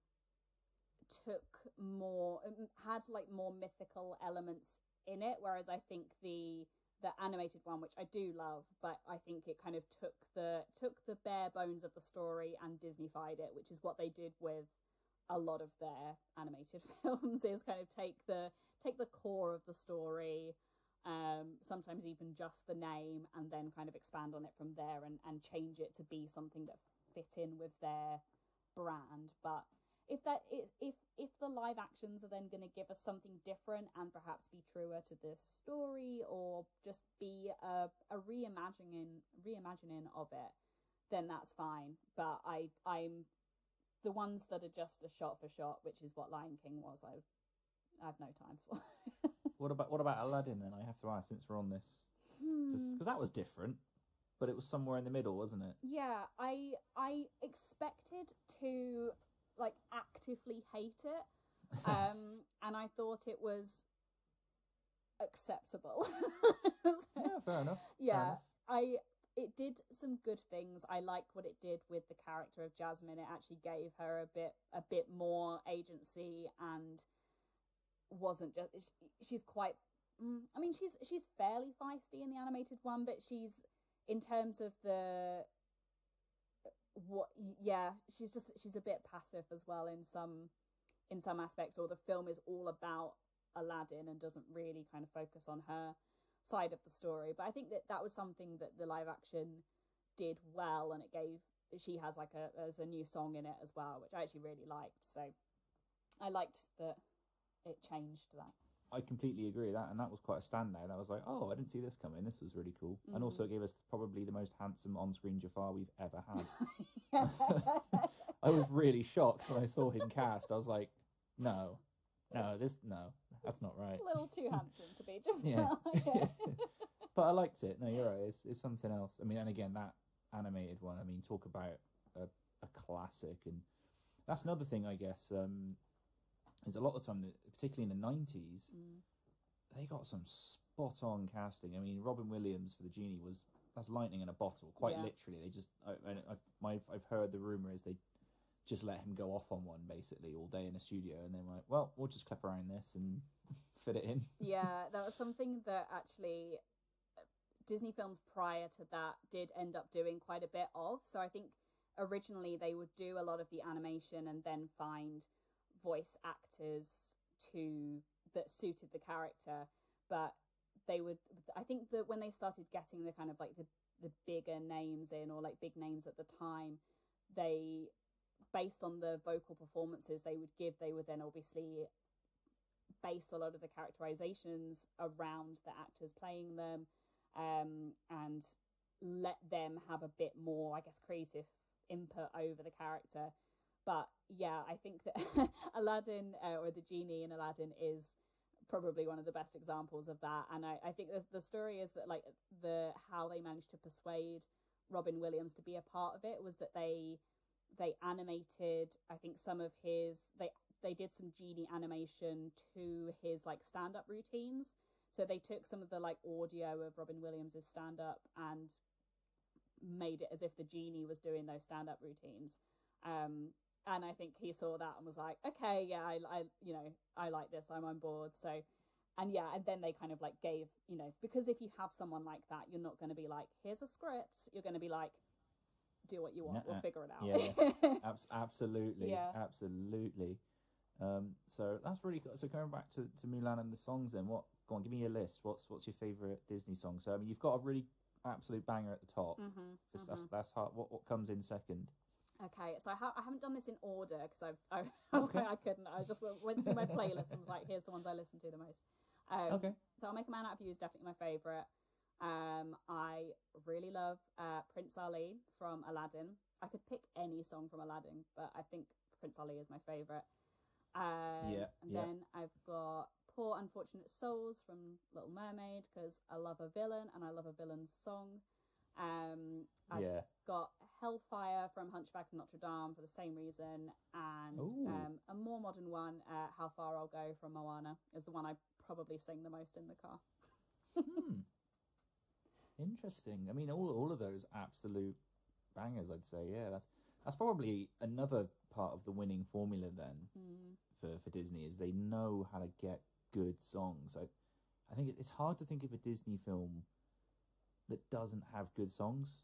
took more um, had like more mythical elements in it, whereas I think the the animated one, which I do love, but I think it kind of took the took the bare bones of the story and Disneyfied it, which is what they did with a lot of their animated films. Is kind of take the take the core of the story, um, sometimes even just the name, and then kind of expand on it from there and, and change it to be something that fit in with their brand. But if that is, if if the live actions are then going to give us something different and perhaps be truer to this story, or just be a, a reimagining reimagining of it, then that's fine. But I I'm the ones that are just a shot for shot, which is what Lion King was, I've I have no time for. What about what about Aladdin then? I have to ask, since we're on this, because Hmm. that was different, but it was somewhere in the middle, wasn't it? Yeah, I I expected to like actively hate it, um, and I thought it was acceptable. Yeah, fair enough. fair Yeah, enough. I it did some good things. I liked what it did with the character of Jasmine. It actually gave her a bit a bit more agency, and wasn't just she's quite mm, I mean she's she's fairly feisty in the animated one, but she's, in terms of the what yeah she's just she's a bit passive as well in some in some aspects, or the film is all about Aladdin and doesn't really kind of focus on her side of the story. But I think that that was something that the live action did well, and it gave she has like a there's a new song in it as well, which I actually really liked. So I liked that it changed that. I completely agree with that, and that was quite a standout. I was like, oh, I didn't see this coming. This was really cool. And also it gave us probably the most handsome on-screen Jafar we've ever had. I was really shocked when I saw him cast. I was like, no, no, this, no, that's not right. A little too handsome to be Jafar. Yeah. Yeah. But I liked it. No, you're right. It's, it's something else. I mean, and again, that animated one. I mean, talk about a, a classic, and that's another thing, I guess. Um, is a lot of the time, that, particularly in the nineties, Mm. they got some spot on casting. I mean, Robin Williams for the genie was that's lightning in a bottle, quite Yeah. literally. They just, I, I, I, my, I've heard the rumor is they just let him go off on one basically all day in a studio, and they're like, well, we'll just clip around this and fit it in. Yeah, that was something that actually Disney films prior to that did end up doing quite a bit of. So I think originally they would do a lot of the animation and then find voice actors to that suited the character, but they would, I think that when they started getting the kind of like the the bigger names in, or like big names at the time, they, based on the vocal performances they would give, they would then obviously base a lot of the characterizations around the actors playing them, um, and let them have a bit more, I guess, creative input over the character. But yeah, I think that Aladdin, uh, or the genie in Aladdin, is probably one of the best examples of that. And I, I think the, the story is that like the how they managed to persuade Robin Williams to be a part of it was that they they animated, I think, some of his they they did some genie animation to his like stand-up routines. So they took some of the like audio of Robin Williams's stand-up and made it as if the genie was doing those stand-up routines. Um, and I think he saw that and was like, okay, yeah, I, I, you know, I like this, I'm on board. So, and yeah, and then they kind of like gave, you know, because if you have someone like that, you're not going to be like, here's a script. You're going to be like, do what you want, Nuh-uh. we'll figure it out. Yeah, Abs- absolutely, Yeah. absolutely. Um, so that's really cool. So going back to, to Mulan and the songs, then what? Go on, give me your list. What's what's your favorite Disney song? So I mean, you've got a really absolute banger at the top. Mm-hmm, It's, mm-hmm. That's that's hard. What what comes in second? Okay, so I, ha- I haven't done this in order because I've I, I was Okay. like, I couldn't. I just went, went through my playlist and was like, here's the ones I listen to the most. Um, Okay. So I'll Make a Man Out of You is definitely my favourite. Um, I really love uh, Prince Ali from Aladdin. I could pick any song from Aladdin, but I think Prince Ali is my favourite. Um, Yeah, and yeah. then I've got Poor Unfortunate Souls from Little Mermaid because I love a villain and I love a villain's song. Um, I've Yeah. got Hellfire from Hunchback of Notre Dame for the same reason, and Ooh. um, a more modern one, uh, How Far I'll Go from Moana, is the one I probably sing the most in the car. Hmm. Interesting. I mean, all all of those absolute bangers, I'd say. Yeah, that's that's probably another part of the winning formula then Mm. for, for Disney is they know how to get good songs. I I think it's hard to think of a Disney film that doesn't have good songs.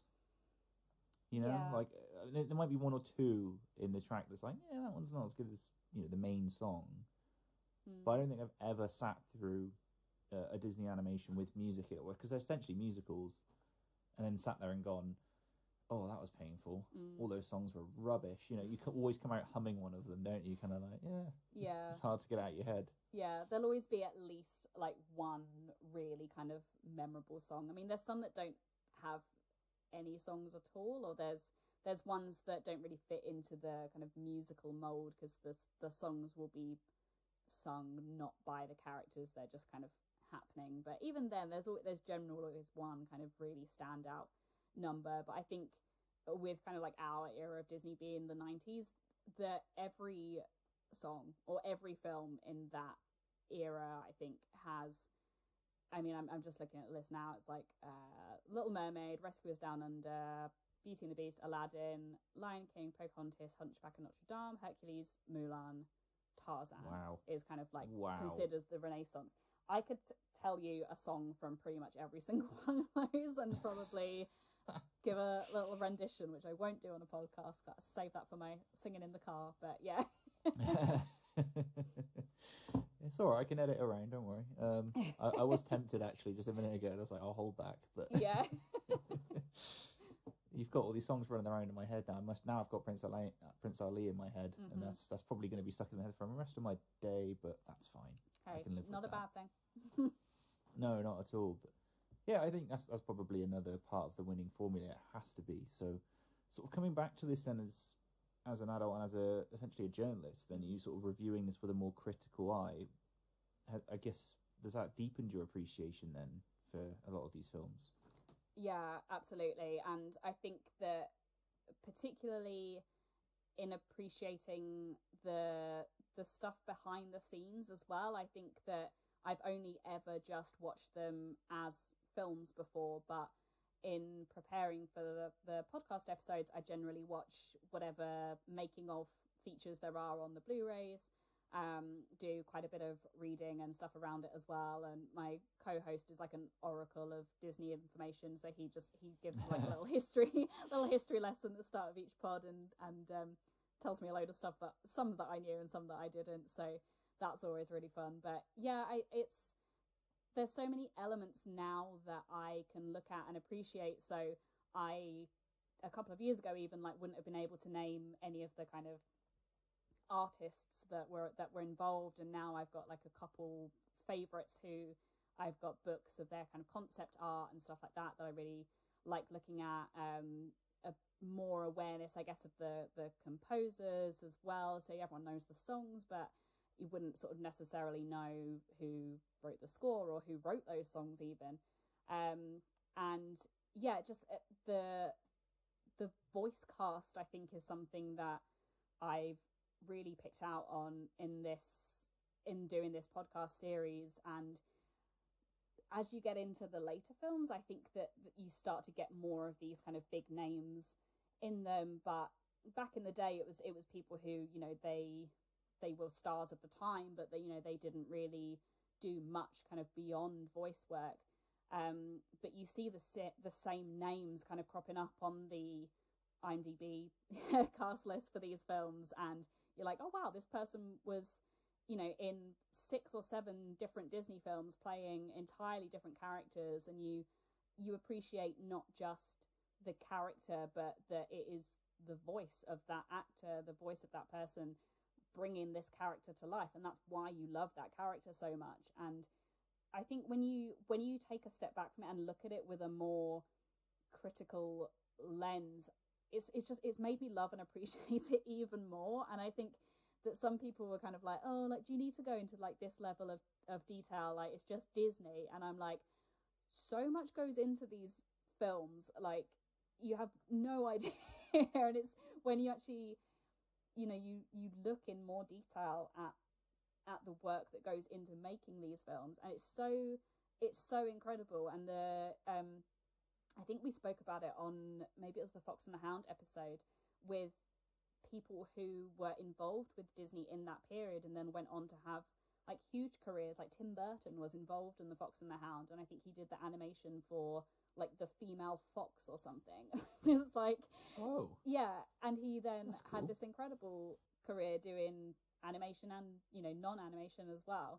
You know, Yeah. like uh, there, there might be one or two in the track that's like, yeah, that one's not as good as you know the main song. Mm. But I don't think I've ever sat through uh, a Disney animation with music in it, because they're essentially musicals, and then sat there and gone, oh, that was painful. Mm. All those songs were rubbish. You know, you can always come out humming one of them, don't you? Kind of like, yeah, Yeah. it's hard to get out of your head. Yeah, there'll always be at least like one really kind of memorable song. I mean, there's some that don't have any songs at all, or there's there's ones that don't really fit into the kind of musical mold because the the songs will be sung not by the characters; they're just kind of happening. But even then, there's always, there's generally always one kind of really standout number. But I think with kind of like our era of Disney being the nineties, that every song or every film in that era, I think, has, I mean, I'm I'm just looking at the list now. It's like uh, Little Mermaid, Rescuers Down Under, Beauty and the Beast, Aladdin, Lion King, Pocahontas, Hunchback of Notre Dame, Hercules, Mulan, Tarzan. Wow. Is kind of like Wow. considered as the Renaissance. I could t- tell you a song from pretty much every single one of those and probably give a little rendition, which I won't do on a podcast. Got to save that for my singing in the car. But yeah. It's all right. I can edit around. Don't worry. Um, I, I was tempted actually just a minute ago. I was like, I'll hold back, but Yeah. you've got all these songs running around in my head now. I must now. I've got Prince Ali, uh, Prince Ali in my head, Mhm. and that's that's probably going to be stuck in my head for the rest of my day. But that's fine. I Hey, can live with not a that. bad thing. No, not at all. But yeah, I think that's that's probably another part of the winning formula. It has to be. So, sort of coming back to this then as as an adult and as a essentially a journalist, then you sort of reviewing this with a more critical eye. I, I guess does that deepen your appreciation then for a lot of these films? Yeah, absolutely. And I think that particularly in appreciating the the stuff behind the scenes as well, I think that I've only ever just watched them as films before, but in preparing for the, the podcast episodes, I generally watch whatever making of features there are on the Blu-rays, um, do quite a bit of reading and stuff around it as well. And my co-host is like an oracle of Disney information, so he just he gives like a little history, little history lesson at the start of each pod, and and um, tells me a load of stuff that some that I knew and some that I didn't. So that's always really fun. But yeah, I it's there's so many elements now that I can look at and appreciate. So I a couple of years ago even like wouldn't have been able to name any of the kind of artists that were that were involved, and now I've got like a couple favorites who I've got books of their kind of concept art and stuff like that that I really like looking at. Um, a more awareness, I guess, of the the composers as well. So everyone knows the songs, but you wouldn't sort of necessarily know who wrote the score or who wrote those songs even. Um, and yeah, just the the voice cast, I think, is something that I've really picked out on in this in doing this podcast series. And as you get into the later films, I think that, that you start to get more of these kind of big names in them. But back in the day, it was it was people who, you know, they they were stars of the time, but they, you know, they didn't really do much kind of beyond voice work. Um, but you see the the same names kind of cropping up on the IMDb cast list for these films, and you're like, oh wow, this person was, you know, in six or seven different Disney films playing entirely different characters, and you you appreciate not just the character, but that it is the voice of that actor, the voice of that person bringing this character to life, and that's why you love that character so much. And I think when you when you take a step back from it and look at it with a more critical lens, it's it's just it's made me love and appreciate it even more. And I think that some people were kind of like, oh, like, do you need to go into like this level of of detail? Like, it's just Disney. And I'm like, so much goes into these films, like you have no idea. And it's when you actually, you know, you you look in more detail at at the work that goes into making these films, and it's so it's so incredible. And the um I think we spoke about it on, maybe it was the Fox and the Hound episode, with people who were involved with Disney in that period and then went on to have like huge careers. Like Tim Burton was involved in the Fox and the Hound, and I think he did the animation for like the female fox or something. It's like, oh yeah, and he then that's cool. had this incredible career doing animation and, you know, non-animation as well.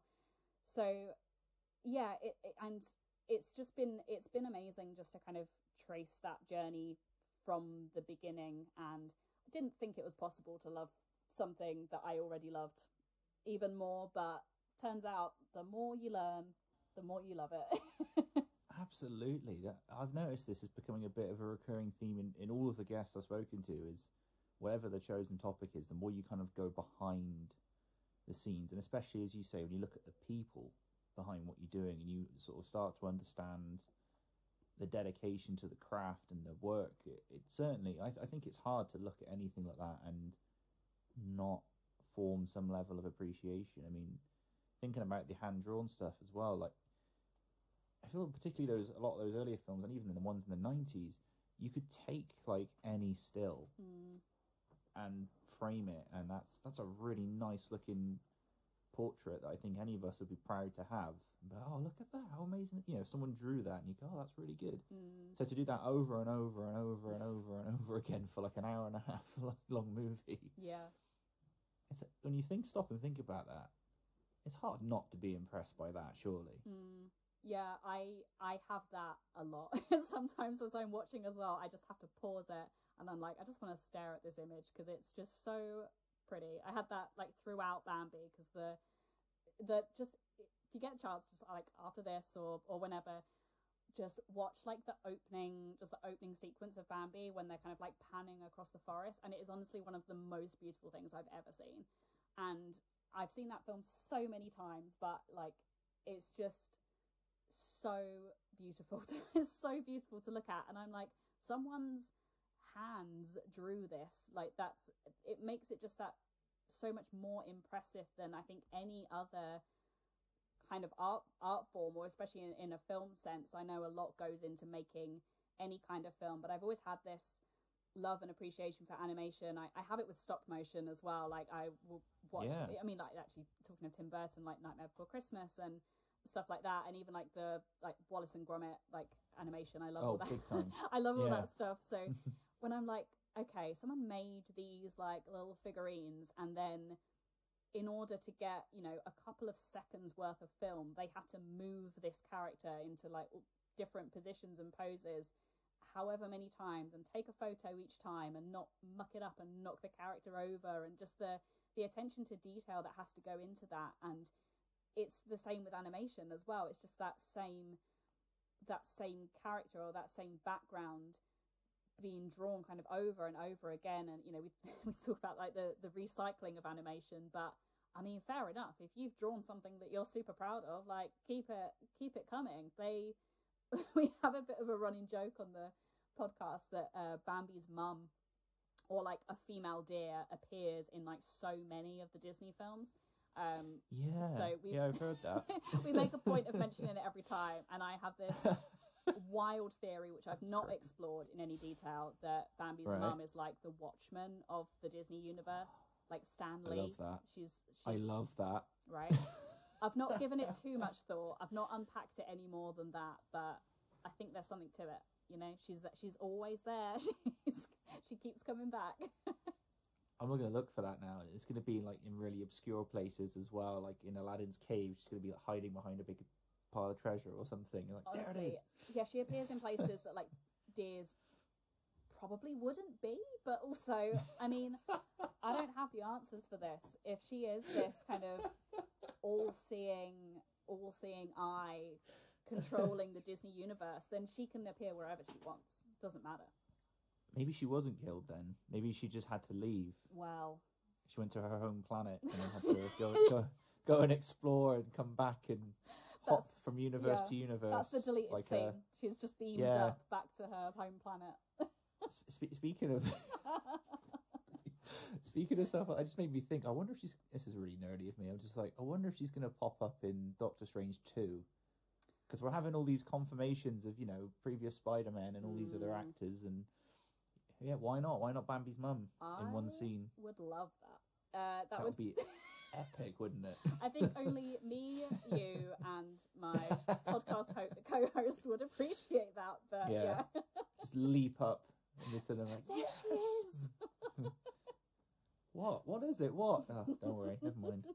So yeah, it, it and it's just been it's been amazing just to kind of trace that journey from the beginning. And I didn't think it was possible to love something that I already loved even more, but turns out the more you learn, the more you love it. Absolutely. That I've noticed this is becoming a bit of a recurring theme in, in all of the guests I've spoken to, is whatever the chosen topic is, the more you kind of go behind the scenes, and especially, as you say, when you look at the people behind what you're doing and you sort of start to understand the dedication to the craft and the work, it, it certainly, I, I think it's hard to look at anything like that and not form some level of appreciation. I mean, thinking about the hand-drawn stuff as well, like, I feel particularly those a lot of those earlier films, and even in the ones in the nineties, you could take like any still mm. and frame it, and that's that's a really nice looking portrait that I think any of us would be proud to have. But oh, look at that, how amazing. You know, if someone drew that and you go, oh, that's really good. Mm. So to do that over and over and over and over and over again for like an hour and a half long movie, yeah, it's, when you think stop and think about that, it's hard not to be impressed by that, surely. mm. Yeah, I I have that a lot. Sometimes as I'm watching as well, I just have to pause it, and I'm like, I just want to stare at this image because it's just so pretty. I had that like throughout Bambi, because the the just if you get a chance, just like after this or or whenever, just watch like the opening, just the opening sequence of Bambi when they're kind of like panning across the forest, and it is honestly one of the most beautiful things I've ever seen. And I've seen that film so many times, but like it's just so beautiful. To, it's so beautiful to look at, and I'm like, someone's hands drew this. Like that's it makes it just that so much more impressive than I think any other kind of art art form, or especially in, in a film sense. I know a lot goes into making any kind of film, but I've always had this love and appreciation for animation. I, I have it with stop motion as well. Like I will watch Yeah. I mean, like actually talking of Tim Burton, like Nightmare Before Christmas and stuff like that, and even like the like Wallace and Gromit like animation. I love Oh, all that. big time. I love all Yeah. that stuff. So when I'm like, okay, someone made these like little figurines, and then in order to get, you know, a couple of seconds worth of film, they had to move this character into like different positions and poses however many times, and take a photo each time, and not muck it up and knock the character over, and just the the attention to detail that has to go into that. And it's the same with animation as well. It's just that same that same character or that same background being drawn kind of over and over again. And you know, we we talk about like the the recycling of animation, but I mean, fair enough, if you've drawn something that you're super proud of, like keep it keep it coming. They we have a bit of a running joke on the podcast that uh, Bambi's mum, or like a female deer, appears in like so many of the Disney films. Um, Yeah. so we yeah, I've heard that. we make a point of mentioning it every time, and I have this wild theory, which I've That's not great. explored in any detail, that Bambi's Right. mum is like the Watchman of the Disney universe, like Stan I Lee. love that. She's, I she's love that. right. I've not given it too much thought. I've not unpacked it any more than that, but I think there's something to it. You know, she's that she's always there. She's she keeps coming back. I'm not going to look for that now. It's going to be like in really obscure places as well, like in Aladdin's cave. She's going to be like hiding behind a big pile of treasure or something. You're like, there it Honestly, is. yeah, she appears in places that like deers probably wouldn't be, but also, I mean, I don't have the answers for this. If she is this kind of all-seeing, all-seeing eye controlling the Disney universe, then she can appear wherever she wants. Doesn't matter. Maybe she wasn't killed then. Maybe she just had to leave. Well, She went to her home planet and then had to go, go go and explore and come back and hop That's- from universe yeah, to universe. that's the deleted like scene. A, She's just beamed yeah. up back to her home planet. sp- speaking of speaking of stuff, it just made me think. I wonder if she's. This is really nerdy of me. I'm just like, I wonder if she's going to pop up in Doctor Strange two, because we're having all these confirmations of, you know, previous Spider-Man and all these other Mm. actors, and yeah, why not? Why not Bambi's mum in one I scene? would love that. Uh, that, That would would be epic, wouldn't it? I think only me, you, and my podcast ho- co-host would appreciate that. But Yeah. yeah, Just leap up in the cinema. there Yes! she is. What? What is it? What? Oh, don't worry. Never mind.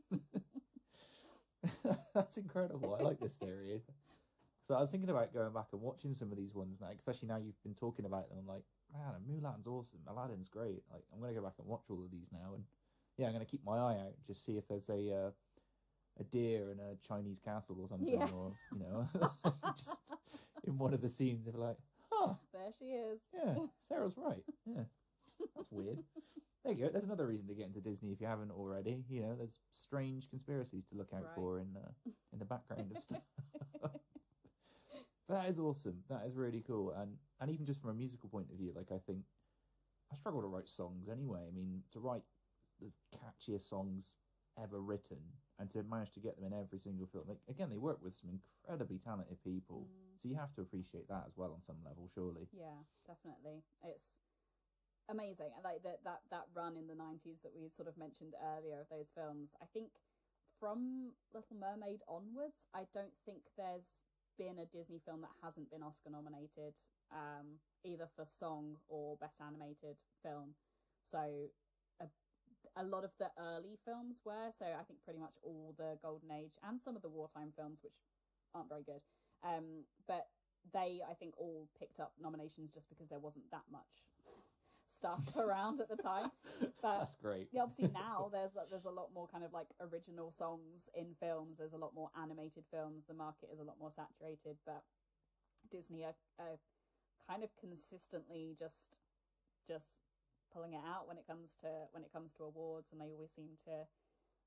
That's incredible. I like this theory. So I was thinking about going back and watching some of these ones now, especially now you've been talking about them. I'm like, man, Mulan's awesome. Aladdin's great. Like, I'm going to go back and watch all of these now. And yeah, I'm going to keep my eye out, just see if there's a uh, a deer in a Chinese castle or something. Yeah. Or, you know, just in one of the scenes of like, huh, There she is. yeah, Sarah's right. Yeah, that's weird. There you go. There's another reason to get into Disney if you haven't already. You know, there's strange conspiracies to look out Right. for in uh, in the background of stuff. But that is awesome. That is really cool. And and even just from a musical point of view, like I think I struggle to write songs anyway. I mean, to write the catchiest songs ever written and to manage to get them in every single film. Like, again, they work with some incredibly talented people, Mm. so you have to appreciate that as well on some level, surely. Yeah, definitely. It's amazing. And like that that that run in the nineties that we sort of mentioned earlier of those films. I think from Little Mermaid onwards, I don't think there's been a Disney film that hasn't been Oscar nominated, um, either for song or best animated film. So a, a lot of the early films were, so I think pretty much all the Golden Age and some of the wartime films, which aren't very good. Um, but they, I think, all picked up nominations just because there wasn't that much stuff around at the time. But That's great. yeah, obviously now there's there's a lot more kind of like original songs in films. There's a lot more animated films. The market is a lot more saturated, but Disney are, are kind of consistently just just pulling it out when it comes to when it comes to awards, and they always seem to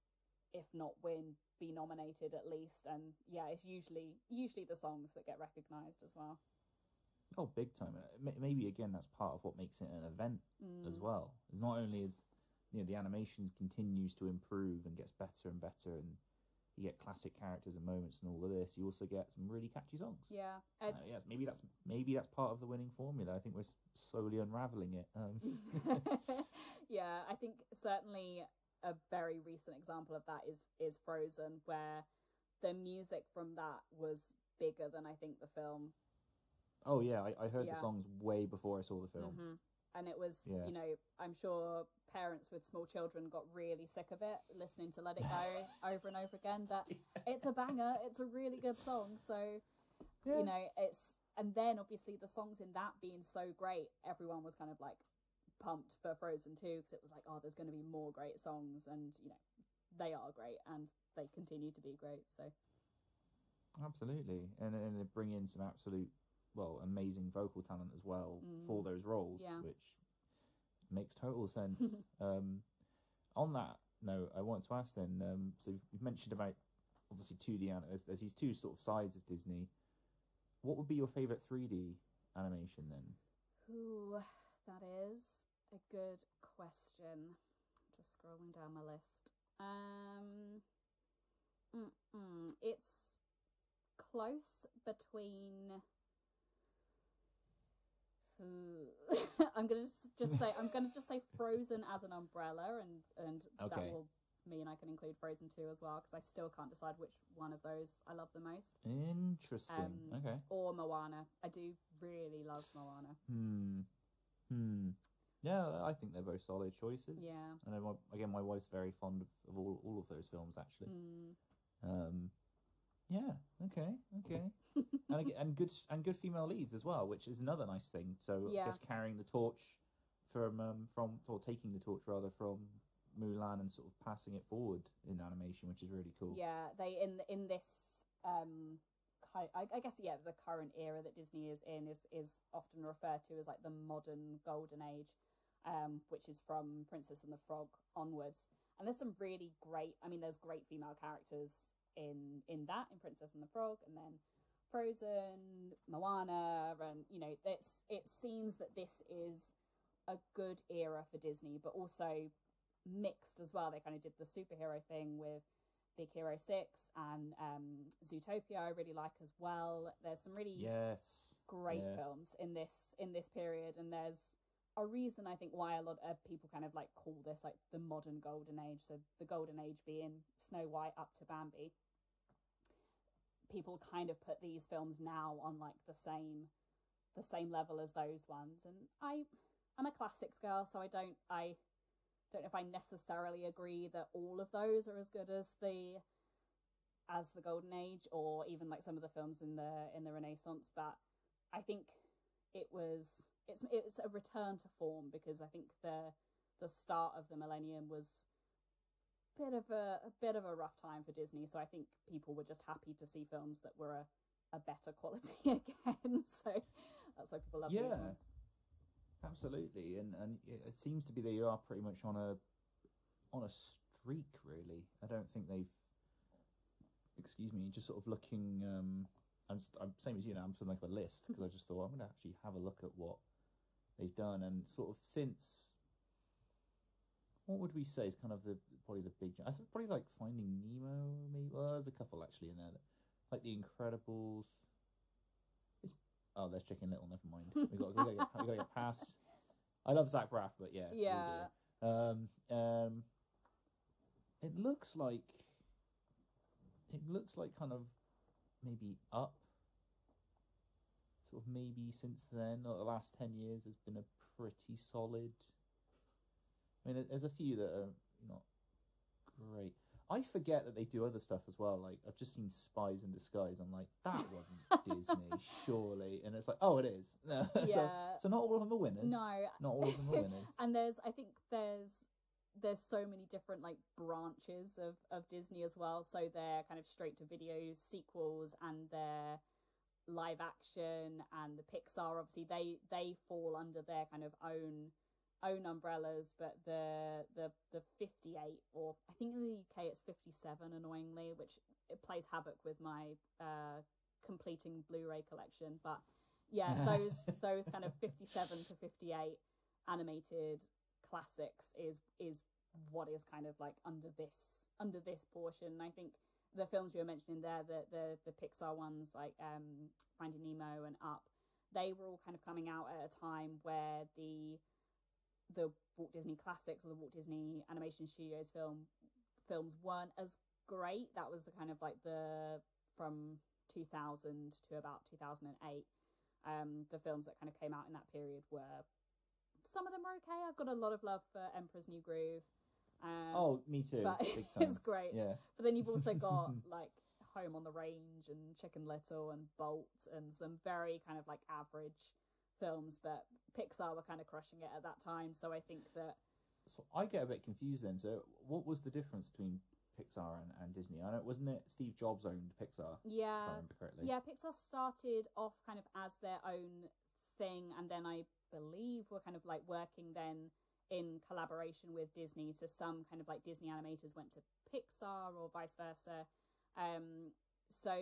if not win, be nominated at least. And yeah, it's usually usually the songs that get recognized as well. Oh, big time. Maybe again that's part of what makes it an event mm. as well. It's not only is, you know, the animation continues to improve and gets better and better, and you get classic characters and moments and all of this, you also get some really catchy songs. Yeah, it's... Uh, yes, maybe that's maybe that's part of the winning formula. I think we're slowly unraveling it. Um. Yeah, I think certainly a very recent example of that is is Frozen, where the music from that was bigger than I think the film. Oh yeah, I, I heard yeah. the songs way before I saw the film. Mm-hmm. And it was, yeah. you know, I'm sure parents with small children got really sick of it, listening to Let It Go over and over again. But yeah. It's a banger. It's a really good song. So, yeah. you know, it's... And then, obviously, the songs in that being so great, everyone was kind of, like, pumped for Frozen two, because it was like, oh, there's going to be more great songs. And, you know, they are great, and they continue to be great, so... Absolutely. And, and they bring in some absolute... well, amazing vocal talent as well mm. for those roles, yeah. which makes total sense. um, on that note, I want to ask then, um, so you've mentioned about, obviously, two D, there's, there's these two sort of sides of Disney. What would be your favourite three D animation then? Ooh, that is a good question. Just scrolling down my list. Um, mm-mm. It's close between... I'm gonna just, just say I'm gonna just say Frozen as an umbrella, and and okay. that will mean I can include Frozen two as well, because I still can't decide which one of those I love the most. Interesting. Um, okay. Or Moana. I do really love Moana. Hmm. Hmm. Yeah, I think they're both solid choices. Yeah. And my, again, my wife's very fond of, of all all of those films actually. Mm. Um. Yeah. Okay. Okay. and again, and good and good female leads as well, which is another nice thing. So yeah. I guess carrying the torch from um, from or taking the torch rather from Mulan and sort of passing it forward in animation, which is really cool. Yeah, they in in this um, I, I guess yeah, the current era that Disney is in is is often referred to as like the modern golden age, um, which is from Princess and the Frog onwards. And there's some really great. I mean, there's great female characters in in that in Princess and the Frog, and then Frozen, Moana, and you know, it's it seems that this is a good era for Disney, but also mixed as well. They kind of did the superhero thing with Big Hero six and um, Zootopia. I really like as well. There's some really yes great yeah. films in this in this period, and there's a reason I think why a lot of people kind of like call this like the modern golden age. So the golden age being Snow White up to Bambi. People kind of put these films now on like the same the same level as those ones, and I I'm a classics girl, so I don't I don't know if I necessarily agree that all of those are as good as the as the golden age, or even like some of the films in the in the Renaissance, but I think it was it's it's a return to form, because I think the the start of the millennium was a bit of a, a bit of a rough time for Disney, so I think people were just happy to see films that were a, a better quality again. So that's why people love yeah, these ones. Absolutely, and and it seems to be they are pretty much on a on a streak, really. I don't think they've. Excuse me, just sort of looking. Um, I'm just, I'm same as you know. I'm sort of like a list, because I just thought I'm going to actually have a look at what they've done, and sort of since. What would we say is kind of the probably the big? I think probably like Finding Nemo. Maybe well, there's a couple actually in there, that, like The Incredibles. It's oh, there's Chicken Little. Never mind. We got we got to get, we got to get past. I love Zach Braff, but yeah, yeah. Um, um, it looks like. It looks like kind of maybe Up. Sort of maybe since then, or the last ten years, has been a pretty solid. I mean, there's a few that are not great. I forget that they do other stuff as well. Like, I've just seen Spies in Disguise. I'm like, that wasn't Disney, surely. And it's like, oh, it is. Yeah. so, so not all of them are winners. No. Not all of them are winners. And there's, I think there's, there's so many different, like, branches of, of Disney as well. So they're kind of straight to video sequels, and their live action, and the Pixar, obviously, they, they fall under their kind of own own umbrellas, but the the the fifty-eight, or I think in the U K it's fifty-seven, annoyingly, which it plays havoc with my uh, completing Blu-ray collection. But yeah, those those kind of fifty-seven to fifty-eight animated classics is is what is kind of like under this under this portion. And I think the films you were mentioning there, the the the Pixar ones like um, Finding Nemo and Up, they were all kind of coming out at a time where the the Walt Disney classics or the Walt Disney Animation Studios film films weren't as great. That was the kind of like the from two thousand to about two thousand eight. Um, the films that kind of came out in that period were, some of them were okay. I've got a lot of love for Emperor's New Groove. Um, oh, me too. But Big time. it's great. Yeah. But then you've also got like Home on the Range and Chicken Little and Bolt and some very kind of like average films, but Pixar were kind of crushing it at that time. So I think that... So I get a bit confused then. So what was the difference between Pixar and, and Disney? I know, wasn't it Steve Jobs owned Pixar? Yeah. If I remember correctly. Yeah, Pixar started off kind of as their own thing, and then I believe were kind of like working then in collaboration with Disney. So some kind of like Disney animators went to Pixar or vice versa. Um, so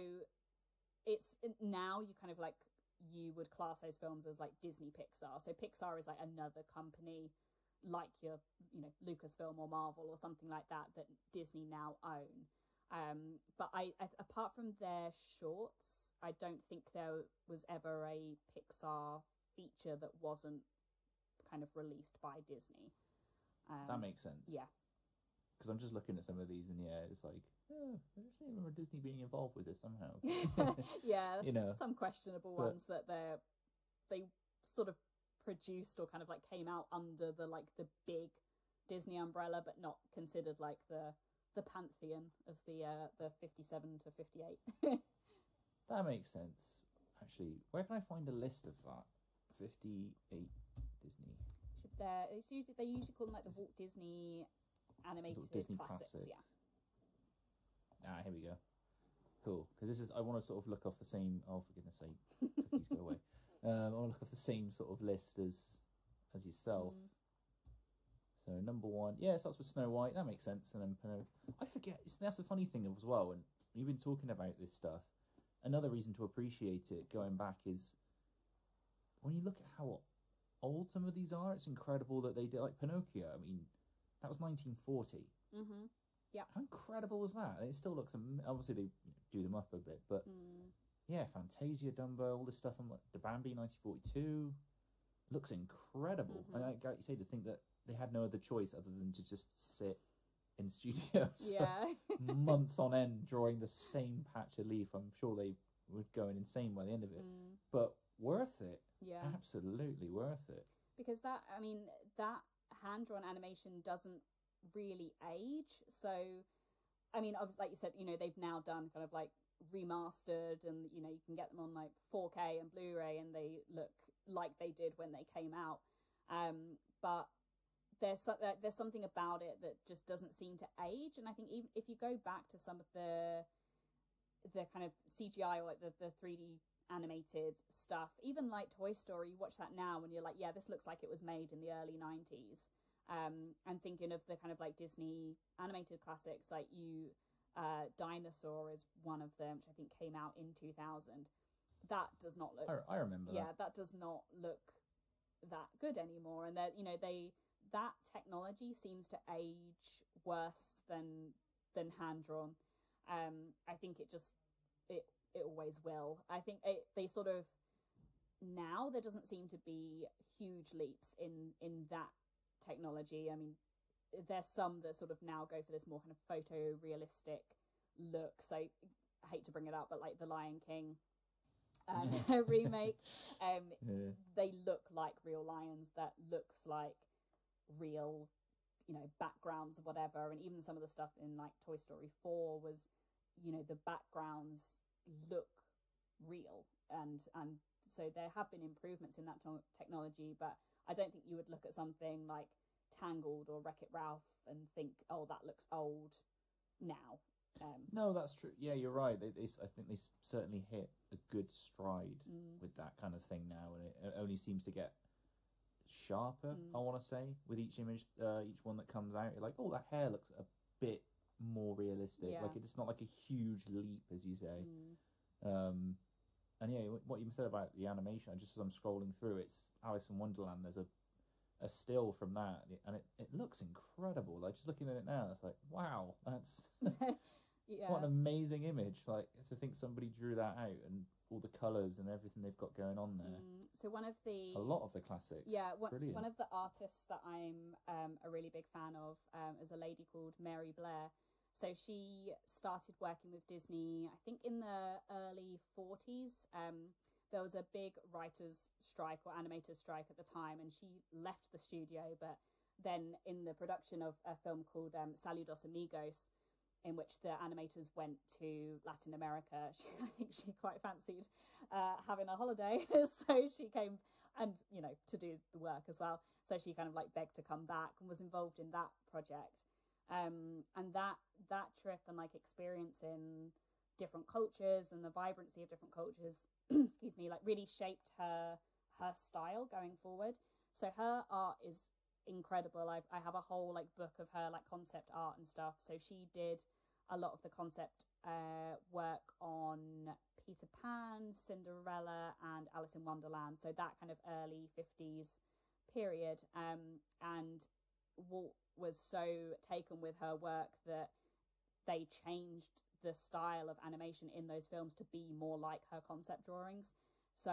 it's now you kind of like, you would class those films as like Disney Pixar. So Pixar is like another company like your, you know, Lucasfilm or Marvel or something like that that Disney now own. Um, but I, I apart from their shorts, I don't think there was ever a Pixar feature that wasn't kind of released by Disney. Um, that makes sense. Yeah. Because I'm just looking at some of these, and yeah, it's like, oh, I just remember Disney being involved with this somehow. Yeah, you know, some questionable but, ones that they're they sort of produced or kind of like came out under the like the big Disney umbrella, but not considered like the the pantheon of the uh, the fifty-seven to fifty-eight. That makes sense. Actually, where can I find a list of that? fifty-eight Disney. There, it's usually they usually call them like the Walt Disney animated Disney classics. classic. Yeah. Ah, here we go. Cool. Because this is, I want to sort of look off the same. Oh, for goodness sake, cookies go away. Um, I want to look off the same sort of list as as yourself. Mm. So number one, yeah, it starts with Snow White. That makes sense. And then Pinocchio. I forget. That's the funny thing as well. And you've been talking about this stuff. Another reason to appreciate it going back is when you look at how old some of these are. It's incredible that they did, like Pinocchio. I mean, that was nineteen forty. Mm-hmm. Yeah. How incredible was that? And it still looks, am- obviously they do them up a bit, but Mm. yeah, Fantasia, Dumbo, all this stuff. I'm like, the Bambi, nineteen forty-two, looks incredible. Mhm. And like you say, to think that they had no other choice other than to just sit in studios Yeah. for months on end drawing the same patch of leaf. I'm sure they were going insane by the end of it, Mm. but worth it. Yeah. Absolutely worth it. Because that, I mean, that hand-drawn animation doesn't really age. So, I mean, obviously, like you said, you know, they've now done kind of like remastered, and you know, you can get them on like four K and Blu-ray, and they look like they did when they came out. Um, but there's so, there's something about it that just doesn't seem to age. And I think even if you go back to some of the the kind of C G I or like the the three D animated stuff, even like Toy Story, you watch that now and you're like, yeah, this looks like it was made in the early nineties. Um, and thinking of the kind of like Disney animated classics, like you, uh, Dinosaur is one of them, which I think came out in two thousand. That does not look. I, I remember yeah, that. that does not look that good anymore. And that, you know, they that technology seems to age worse than than hand drawn. Um, I think it just it it always will. I think it, they sort of now there doesn't seem to be huge leaps in in that technology. I mean, there's some that sort of now go for this more kind of photorealistic look. So I hate to bring it up, but like the Lion King um, remake, um, Yeah. they look like real lions. That looks like real, you know, backgrounds or whatever. And even some of the stuff in like Toy Story four was, you know, the backgrounds look real, and and so there have been improvements in that to- technology, but I don't think you would look at something like Tangled or Wreck-It Ralph and think, oh, that looks old now. Um, No, that's true. Yeah, you're right. They, they, I think they s- certainly hit a good stride mm, with that kind of thing now, and it, it only seems to get sharper. Mm. I want to say with each image, uh, each one that comes out, you're like, oh, that hair looks a bit more realistic. Yeah. Like it's not like a huge leap, as you say. Mm. Um, and yeah, what you said about the animation, just as I'm scrolling through, it's Alice in Wonderland. There's a a still from that, and it, it looks incredible. Like just looking at it now, it's like, wow, that's Yeah. what an amazing image. Like to think somebody drew that out and all the colours and everything they've got going on there. Mm. So one of the A lot of the classics. Yeah, one, Brilliant. one of the artists that I'm um, a really big fan of um, is a lady called Mary Blair. So she started working with Disney, I think, in the early forties. Um, there was a big writers' strike or animators' strike at the time, and she left the studio. But then in the production of a film called um, Saludos Amigos, in which the animators went to Latin America, she, I think she quite fancied uh, having a holiday. So she came, and, you know, to do the work as well. So she kind of like begged to come back and was involved in that project. Um, and that that trip and like experiencing different cultures and the vibrancy of different cultures, excuse me, like really shaped her her style going forward. So her art is incredible. I've, I have a whole like book of her like concept art and stuff. So she did a lot of the concept uh, work on Peter Pan, Cinderella, and Alice in Wonderland. So that kind of early fifties period. Um, and Walt was so taken with her work that they changed the style of animation in those films to be more like her concept drawings. So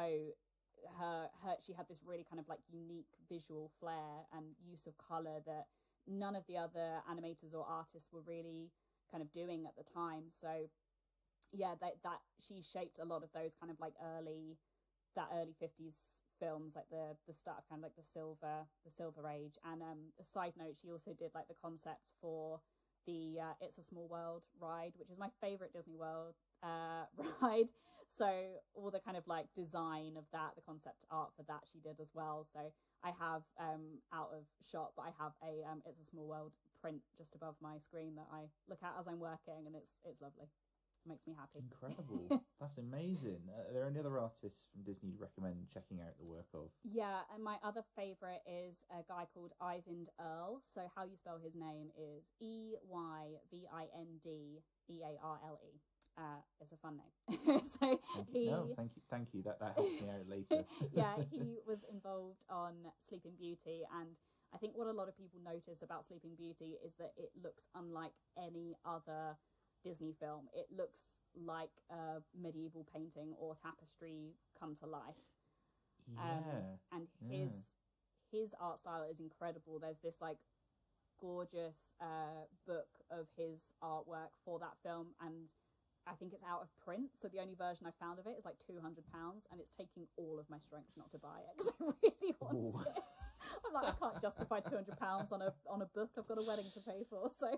her her she had this really kind of like unique visual flair and use of color that none of the other animators or artists were really kind of doing at the time. So yeah, that that she shaped a lot of those kind of like early that early fifties films, like the the start of kind of like the silver the silver age. And um a side note, she also did like the concept for the uh, It's a Small World ride, which is my favorite Disney World uh ride. So all the kind of like design of that, the concept art for that she did as well. So I have um out of shot, but I have a um It's a Small World print just above my screen that I look at as I'm working, and it's it's lovely. It makes me happy. Incredible. That's amazing. Uh, are there any other artists from Disney you'd recommend checking out the work of? Yeah, and my other favourite is a guy called Eyvind Earle. So how you spell his name is E Y V I N D E A R L E. Uh, it's a fun name. So Thank you. he, No, thank you, thank you. That that helps me out later. yeah, he was involved on Sleeping Beauty, and I think what a lot of people notice about Sleeping Beauty is that it looks unlike any other Disney film. It looks like a medieval painting or tapestry come to life. Yeah. Um, and yeah. his his art style is incredible. There's this like gorgeous uh, book of his artwork for that film, and I think it's out of print. So the only version I found of it is like two hundred pounds, and it's taking all of my strength not to buy it because I really want Ooh. it. I'm like, I can't justify two hundred pounds on a on a book. I've got a wedding to pay for. So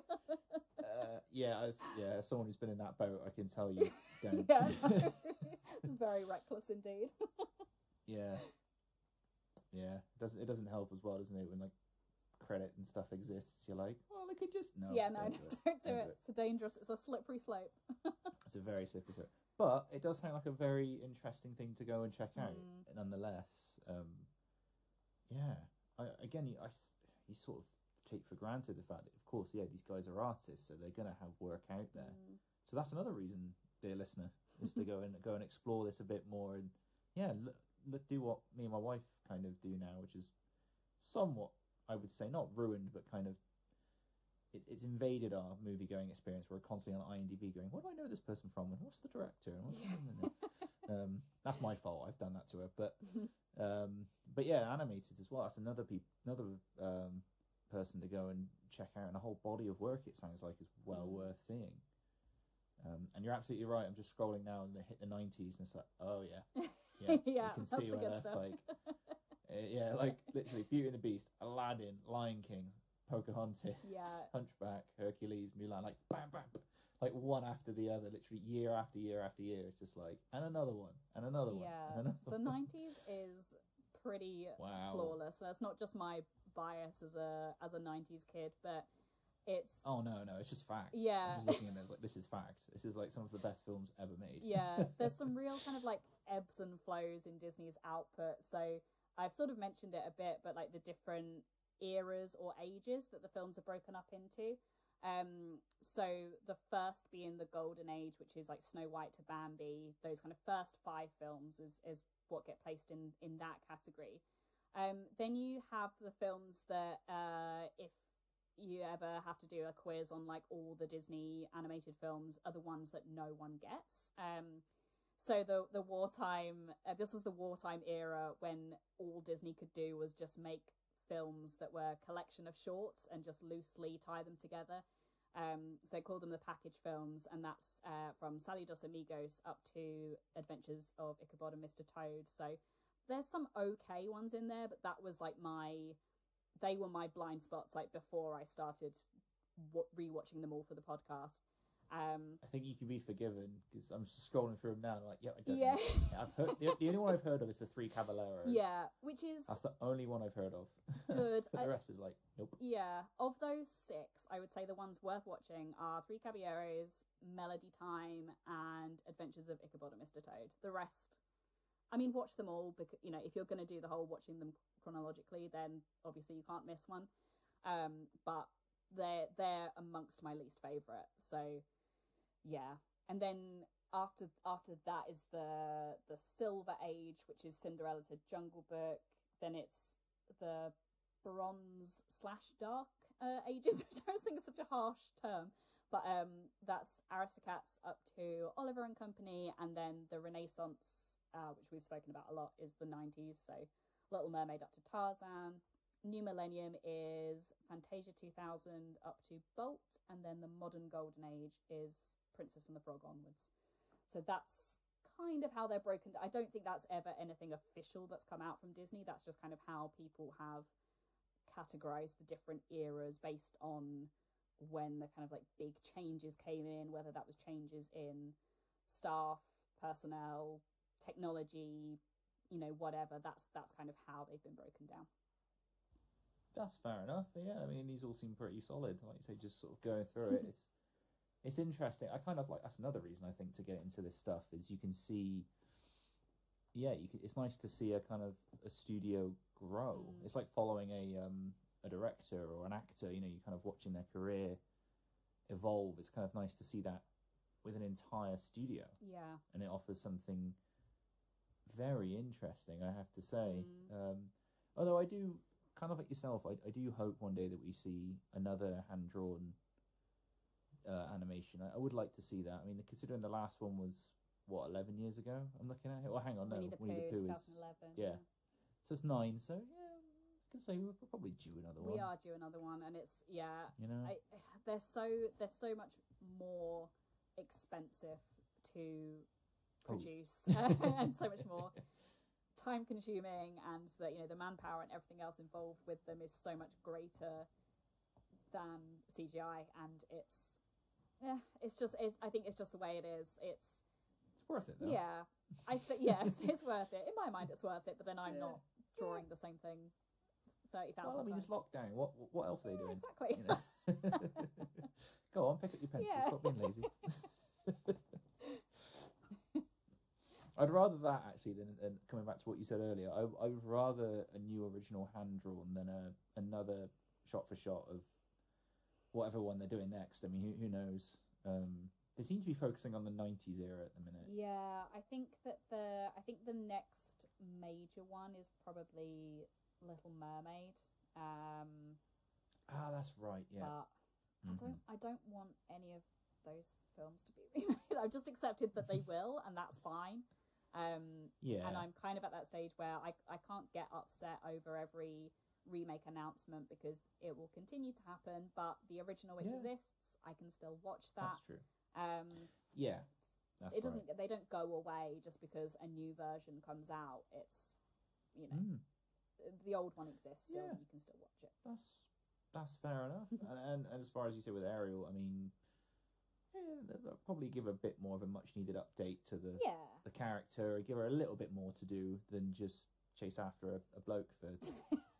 uh, yeah, as, yeah. As someone who's been in that boat, I can tell you don't. yeah, no. It's very reckless indeed. Yeah, yeah. It doesn't it doesn't help as well, doesn't it? When like credit and stuff exists, you're like, well, I could just no. yeah, no, don't no, do it. don't do Don't it. do it. It's a dangerous. It's a slippery slope. It's a very slippery slope, but it does sound like a very interesting thing to go and check out. Mm. Nonetheless, um, yeah. I, again, you, I, you sort of take for granted the fact that, of course, yeah, these guys are artists, so they're going to have work out there. Mm. So that's another reason, dear listener, is to go and go and explore this a bit more, and yeah, look, look, do what me and my wife kind of do now, which is somewhat, I would say, not ruined, but kind of it, it's invaded our movie going experience. We're constantly on IMDb going, what do I know this person from, and what's the director, and what's um, that's my fault. I've done that to her, but um, but yeah, animators as well. That's another pe- another um, person to go and check out, and a whole body of work. It sounds like is well Mm. worth seeing. Um, and you're absolutely right. I'm just scrolling now and they hit the nineties, and it's like, oh yeah, yeah, Yeah, you can that's see the where good that's stuff. like, uh, yeah, like literally Beauty and the Beast, Aladdin, Lion King, Pocahontas, Yeah. Hunchback, Hercules, Mulan, like bam, bam, bam, like one after the other, literally year after year after year. It's just like, and another one, and another one, Yeah, and another the one. nineties is pretty Wow. flawless. That's not just my bias as a as a nineties kid, but it's Oh no, no, it's just fact. Yeah. I'm just looking at it, it's like, this is fact. This is like some of the best films ever made. yeah. There's some real kind of like ebbs and flows in Disney's output. So I've sort of mentioned it a bit, but like the different eras or ages that the films are broken up into. Um, so the first being the Golden Age, which is like Snow White to Bambi. Those kind of first five films is is what get placed in in that category. Um, then you have the films that uh, if you ever have to do a quiz on like all the Disney animated films, are the ones that no one gets. Um, so the the wartime, uh, this was the wartime era when all Disney could do was just make films that were a collection of shorts and just loosely tie them together. Um, so they call them the package films, and that's uh, from Sally Dos Amigos up to Adventures of Ichabod and Mister Toad. So there's some okay ones in there, but that was like my, they were my blind spots like before I started w- rewatching them all for the podcast. Um, I think you can be forgiven because I'm just scrolling through them now. And I'm like, yeah, I don't yeah. know. I've heard the, the only one I've heard of is the Three Caballeros. Yeah, which is That's the only one I've heard of. good. But I, the rest is like, nope. Yeah, of those six, I would say the ones worth watching are Three Caballeros, Melody Time, and Adventures of Ichabod and Mister Toad. The rest, I mean, watch them all because, you know, if you're going to do the whole watching them chronologically, then obviously you can't miss one. Um, but they're they're amongst my least favourite. So yeah, and then after after that is the the Silver Age, which is Cinderella to Jungle Book. Then it's the Bronze slash Dark uh, Ages, which I always think is such a harsh term. But um, that's Aristocats up to Oliver and Company, and then the Renaissance, uh, which we've spoken about a lot, is the nineties. So Little Mermaid up to Tarzan. New Millennium is Fantasia two thousand up to Bolt, and then the modern Golden Age is Princess and the Frog onwards. So that's kind of how they're broken. I don't think that's ever anything official that's come out from Disney. That's just kind of how people have categorized the different eras based on when the kind of like big changes came in, whether that was changes in staff, personnel, technology, you know, whatever. That's that's kind of how they've been broken down. That's fair enough. Yeah, I mean, these all seem pretty solid. Like you say, just sort of going through it. It's it's interesting. I kind of like, that's another reason I think to get into this stuff is you can see, yeah, you can, it's nice to see a kind of a studio grow. Mm. It's like following a um a director or an actor. You know, you kind of watching their career evolve. It's kind of nice to see that with an entire studio. Yeah, and it offers something very interesting, I have to say. Mm. Um, although I do. Kind of like yourself, I, I do hope one day that we see another hand-drawn uh, animation. I, I would like to see that. I mean, considering the last one was, what, eleven years ago? I'm looking at it. Well, hang on, no. Winnie the Winnie Pooh, the Pooh is... twenty eleven. Yeah. So it's nine, so yeah, I can say we're probably due another one. We are due another one, and it's, yeah, you know, I, they're so they're so much more expensive to produce oh. and so much more time consuming, and that, you know, the manpower and everything else involved with them is so much greater than C G I, and it's yeah it's just it's I think it's just the way it is. It's it's worth it though. Yeah, I st- yeah it's, it's worth it in my mind. It's worth it, but then I'm yeah. not drawing yeah. the same thing thirty thousand well, I mean, times. It's lockdown. What what else are they yeah, doing? Exactly. You know? Go on, pick up your pencil. Yeah. Stop being lazy. I'd rather that actually than, than coming back to what you said earlier. I I would rather a new original hand drawn than a another shot for shot of whatever one they're doing next. I mean, who who knows? Um, they seem to be focusing on the nineties era at the minute. Yeah, I think that the I think the next major one is probably Little Mermaid. Um, ah, that's right. Yeah, but mm-hmm. I don't I don't want any of those films to be remade. I've just accepted that they will, and that's fine. Um, yeah. And I'm kind of at that stage where I, I can't get upset over every remake announcement because it will continue to happen, but the original yeah. exists. I can still watch that. That's true. Um, yeah, that's it doesn't. Right. They don't go away just because a new version comes out. It's, you know, mm. the old one exists, so yeah. you can still watch it. That's that's fair enough. and, and and as far as you say with Ariel, I mean, yeah, they'll probably give a bit more of a much needed update to the yeah. the character, give her a little bit more to do than just chase after a, a bloke for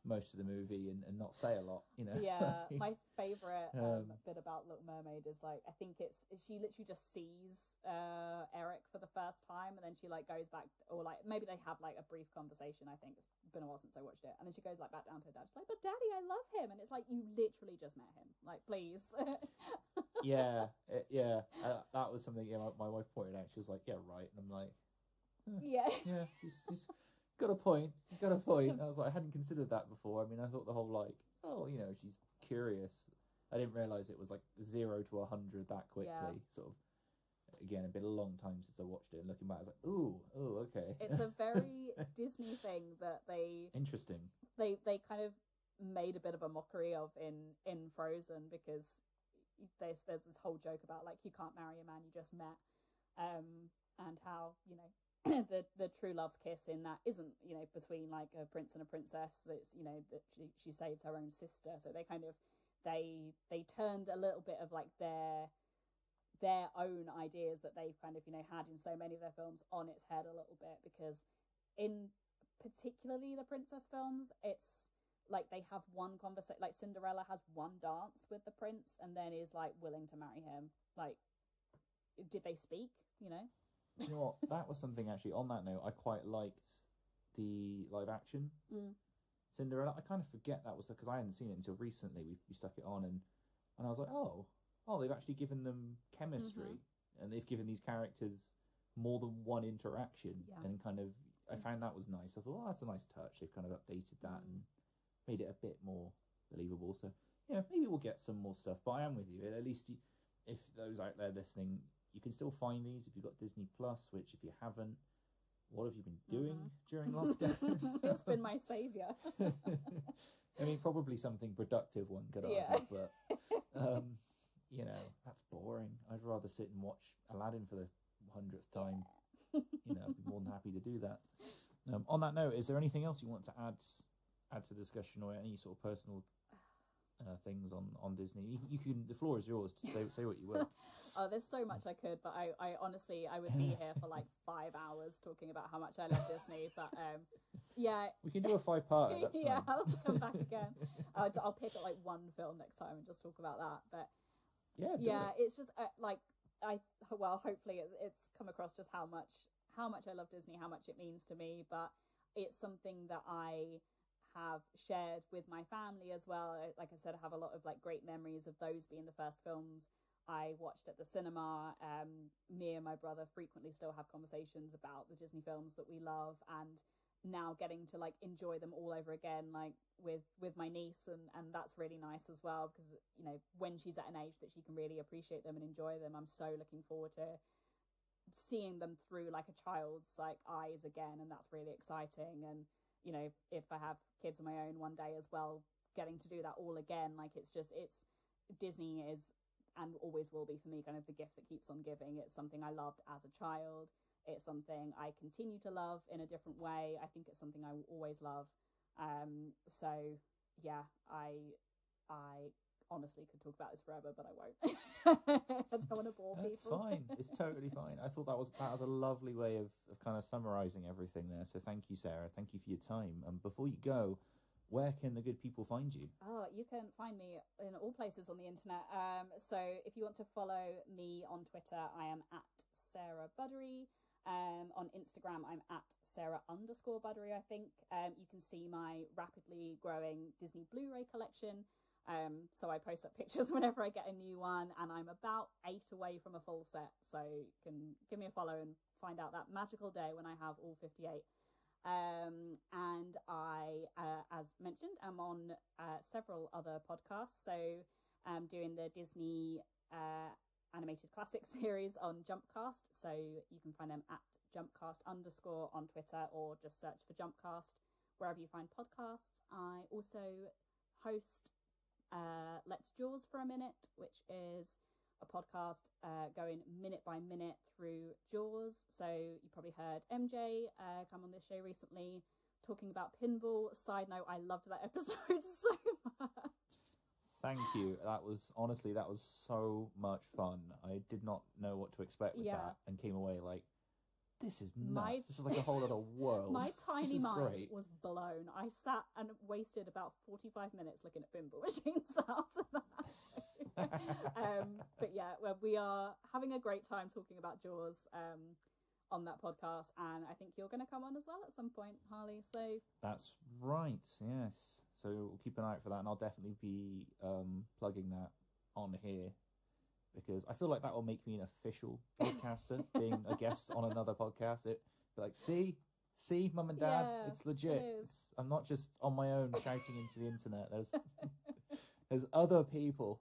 most of the movie and, and not say a lot, you know. Yeah, my favorite um, Um, bit about Little Mermaid is like I think it's she literally just sees uh, Eric for the first time, and then she like goes back, or like maybe they have like a brief conversation. I think it's been a while since I watched it, and then she goes like back down to her dad. She's like, "But Daddy, I love him," and it's like you literally just met him. Like, please. yeah, it, yeah, uh, that was something. Yeah, my, my wife pointed out. She was like, "Yeah, right," and I'm like, yeah. "Yeah, he's, he's got a point. He's got a point." I was like, I hadn't considered that before. I mean, I thought the whole like, oh, you know, she's curious. I didn't realize it was like zero to a hundred that quickly. Yeah. Sort of. Again, a bit a long time since I watched it. And looking back, I was like, ooh, ooh, okay. It's a very Disney thing that they Interesting. they they kind of made a bit of a mockery of in in Frozen, because there's there's this whole joke about like you can't marry a man you just met, um, and how, you know, the the true love's kiss in that isn't, you know, between like a prince and a princess. It's, you know, that she she saves her own sister. So they kind of they they turned a little bit of like their their own ideas that they've kind of, you know, had in so many of their films on its head a little bit, because in particularly the princess films, it's like they have one conversation, like Cinderella has one dance with the prince and then is like willing to marry him. Like, did they speak, you know? Do you know what? That was something actually, on that note, I quite liked the live action Mm. Cinderella. I kind of forget that was because I hadn't seen it until recently. We, we stuck it on and, and I was like, oh, oh, they've actually given them chemistry, Mm-hmm. and they've given these characters more than one interaction. Yeah. And kind of, I found that was nice. I thought, oh, that's a nice touch. They've kind of updated that Mm. and made it a bit more believable. So, yeah, maybe we'll get some more stuff. But I am with you. At least, you, if those out there listening, you can still find these if you've got Disney Plus, which if you haven't, what have you been doing Mhm. during lockdown? It's been my saviour. I mean, probably something productive, one could argue, Yeah. but, um, you know, that's boring. I'd rather sit and watch Aladdin for the hundredth time. You know, I'd be more than happy to do that. Um, on that note, is there anything else you want to add add to the discussion, or any sort of personal uh, things on, on Disney? You, you can. The floor is yours. Just say say what you will. Oh, there's so much I could, but I, I honestly, I would be here for like five hours talking about how much I love Disney. But um, yeah, We can do a five part. That's yeah, fine. I'll have to come back again. I'll, I'll pick up like one film next time and just talk about that. But Yeah. do yeah, it. it's just uh, like I well, hopefully it's, it's come across just how much how much I love Disney, how much it means to me. But it's something that I have shared with my family as well. Like I said, I have a lot of like great memories of those being the first films I watched at the cinema. Um, me and my brother frequently still have conversations about the Disney films that we love, and now getting to like enjoy them all over again, like with with my niece, and and that's really nice as well, because, you know, when she's at an age that she can really appreciate them and enjoy them, I'm so looking forward to seeing them through like a child's like eyes again, and that's really exciting. And, you know, if I have kids of my own one day as well, getting to do that all again, like it's just it's Disney is and always will be for me kind of the gift that keeps on giving. It's something I loved as a child. It's something I continue to love in a different way. I think it's something I will always love. Um, so yeah, I I honestly could talk about this forever, but I won't. I don't want to bore That's people. fine. It's totally fine. I thought that was that was a lovely way of, of kind of summarising everything there. So thank you, Sarah. Thank you for your time. And before you go, where can the good people find you? Oh, you can find me in all places on the internet. Um, so if you want to follow me on Twitter, I am at Sarah Buddery. Um, on Instagram, I'm at Sarah underscore Buddery, I think. Um, you can see my rapidly growing Disney Blu-ray collection. Um, so I post up pictures whenever I get a new one, and I'm about eight away from a full set. So you can give me a follow and find out that magical day when I have all fifty-eight. Um, and I, uh, as mentioned, am on uh, several other podcasts. So I'm doing the Disney uh, animated classic series on Jumpcast. So you can find them at Jumpcast underscore on Twitter, or just search for Jumpcast wherever you find podcasts. I also host uh, Let's Jaws for a Minute, which is a podcast uh, going minute by minute through Jaws. So you probably heard M J uh, come on this show recently talking about pinball. Side note, I loved that episode so much. Thank you. That was honestly that was so much fun. I did not know what to expect with Yeah. that, and came away like, this is nuts. My- This is like a whole other world. My tiny This is mind great. was blown. I sat and wasted about forty-five minutes looking at pinball machines after that. um, but yeah, well, we are having a great time talking about Jaws um, on that podcast, and I think you're going to come on as well at some point, Harley. So That's right, yes. So we'll keep an eye out for that, and I'll definitely be um, plugging that on here, because I feel like that will make me an official podcaster, being a guest on another podcast. It be like, see, see, mum and dad, Yeah, it's legit. it is. It's, I'm not just on my own shouting into the internet. There's there's other people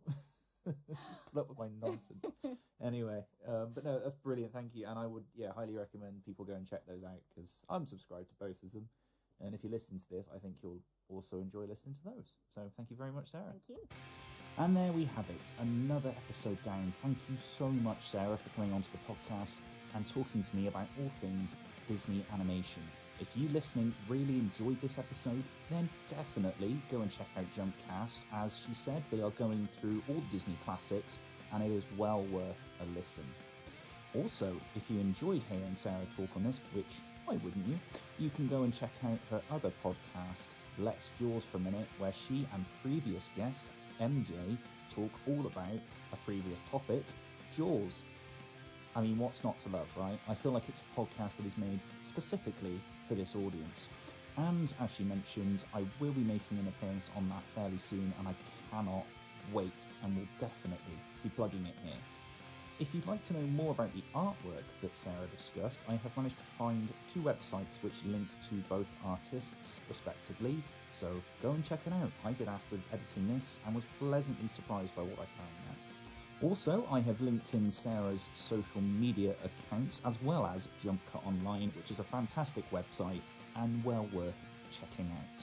put up with my nonsense. Anyway, um, but no, that's brilliant. Thank you, and I would yeah highly recommend people go and check those out, because I'm subscribed to both of them, and if you listen to this, I think you'll also enjoy listening to those. So thank you very much, Sarah. thank you. And there we have it, another episode down. Thank you so much, Sarah, for coming onto the podcast and talking to me about all things Disney animation. If you listening really enjoyed this episode, then definitely go and check out Jumpcast. As she said, they are going through all Disney classics, and it is well worth a listen. Also, if you enjoyed hearing Sarah talk on this, which why wouldn't you, you can go and check out her other podcast, Let's Jaws for a Minute, where she and previous guest M J talk all about a previous topic, Jaws. I mean, what's not to love, right? I feel like it's a podcast that is made specifically for this audience. And as she mentions, I will be making an appearance on that fairly soon, and I cannot wait, and will definitely be plugging it here. If you'd like to know more about the artwork that Sarah discussed, I have managed to find two websites which link to both artists, respectively, so go and check it out. I did after editing this and was pleasantly surprised by what I found there. Also, I have linked in Sarah's social media accounts, as well as Jump Cut Online, which is a fantastic website and well worth checking out.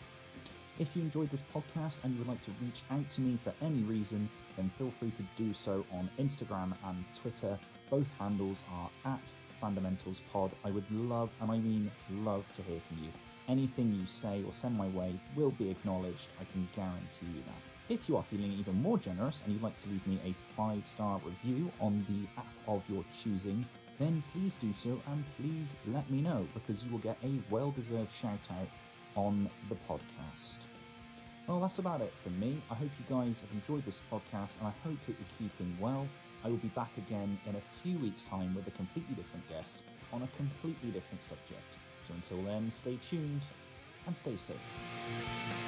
If you enjoyed this podcast and you would like to reach out to me for any reason, then feel free to do so on Instagram and Twitter. Both handles are at FundamentalsPod. I would love, and I mean love, to hear from you. Anything you say or send my way will be acknowledged, I can guarantee you that. If you are feeling even more generous and you'd like to leave me a five-star review on the app of your choosing, then please do so, and please let me know, because you will get a well-deserved shout-out on the podcast. Well, that's about it from me. I hope you guys have enjoyed this podcast, and I hope that you're keeping well. I will be back again in a few weeks' time with a completely different guest on a completely different subject. So until then, stay tuned and stay safe.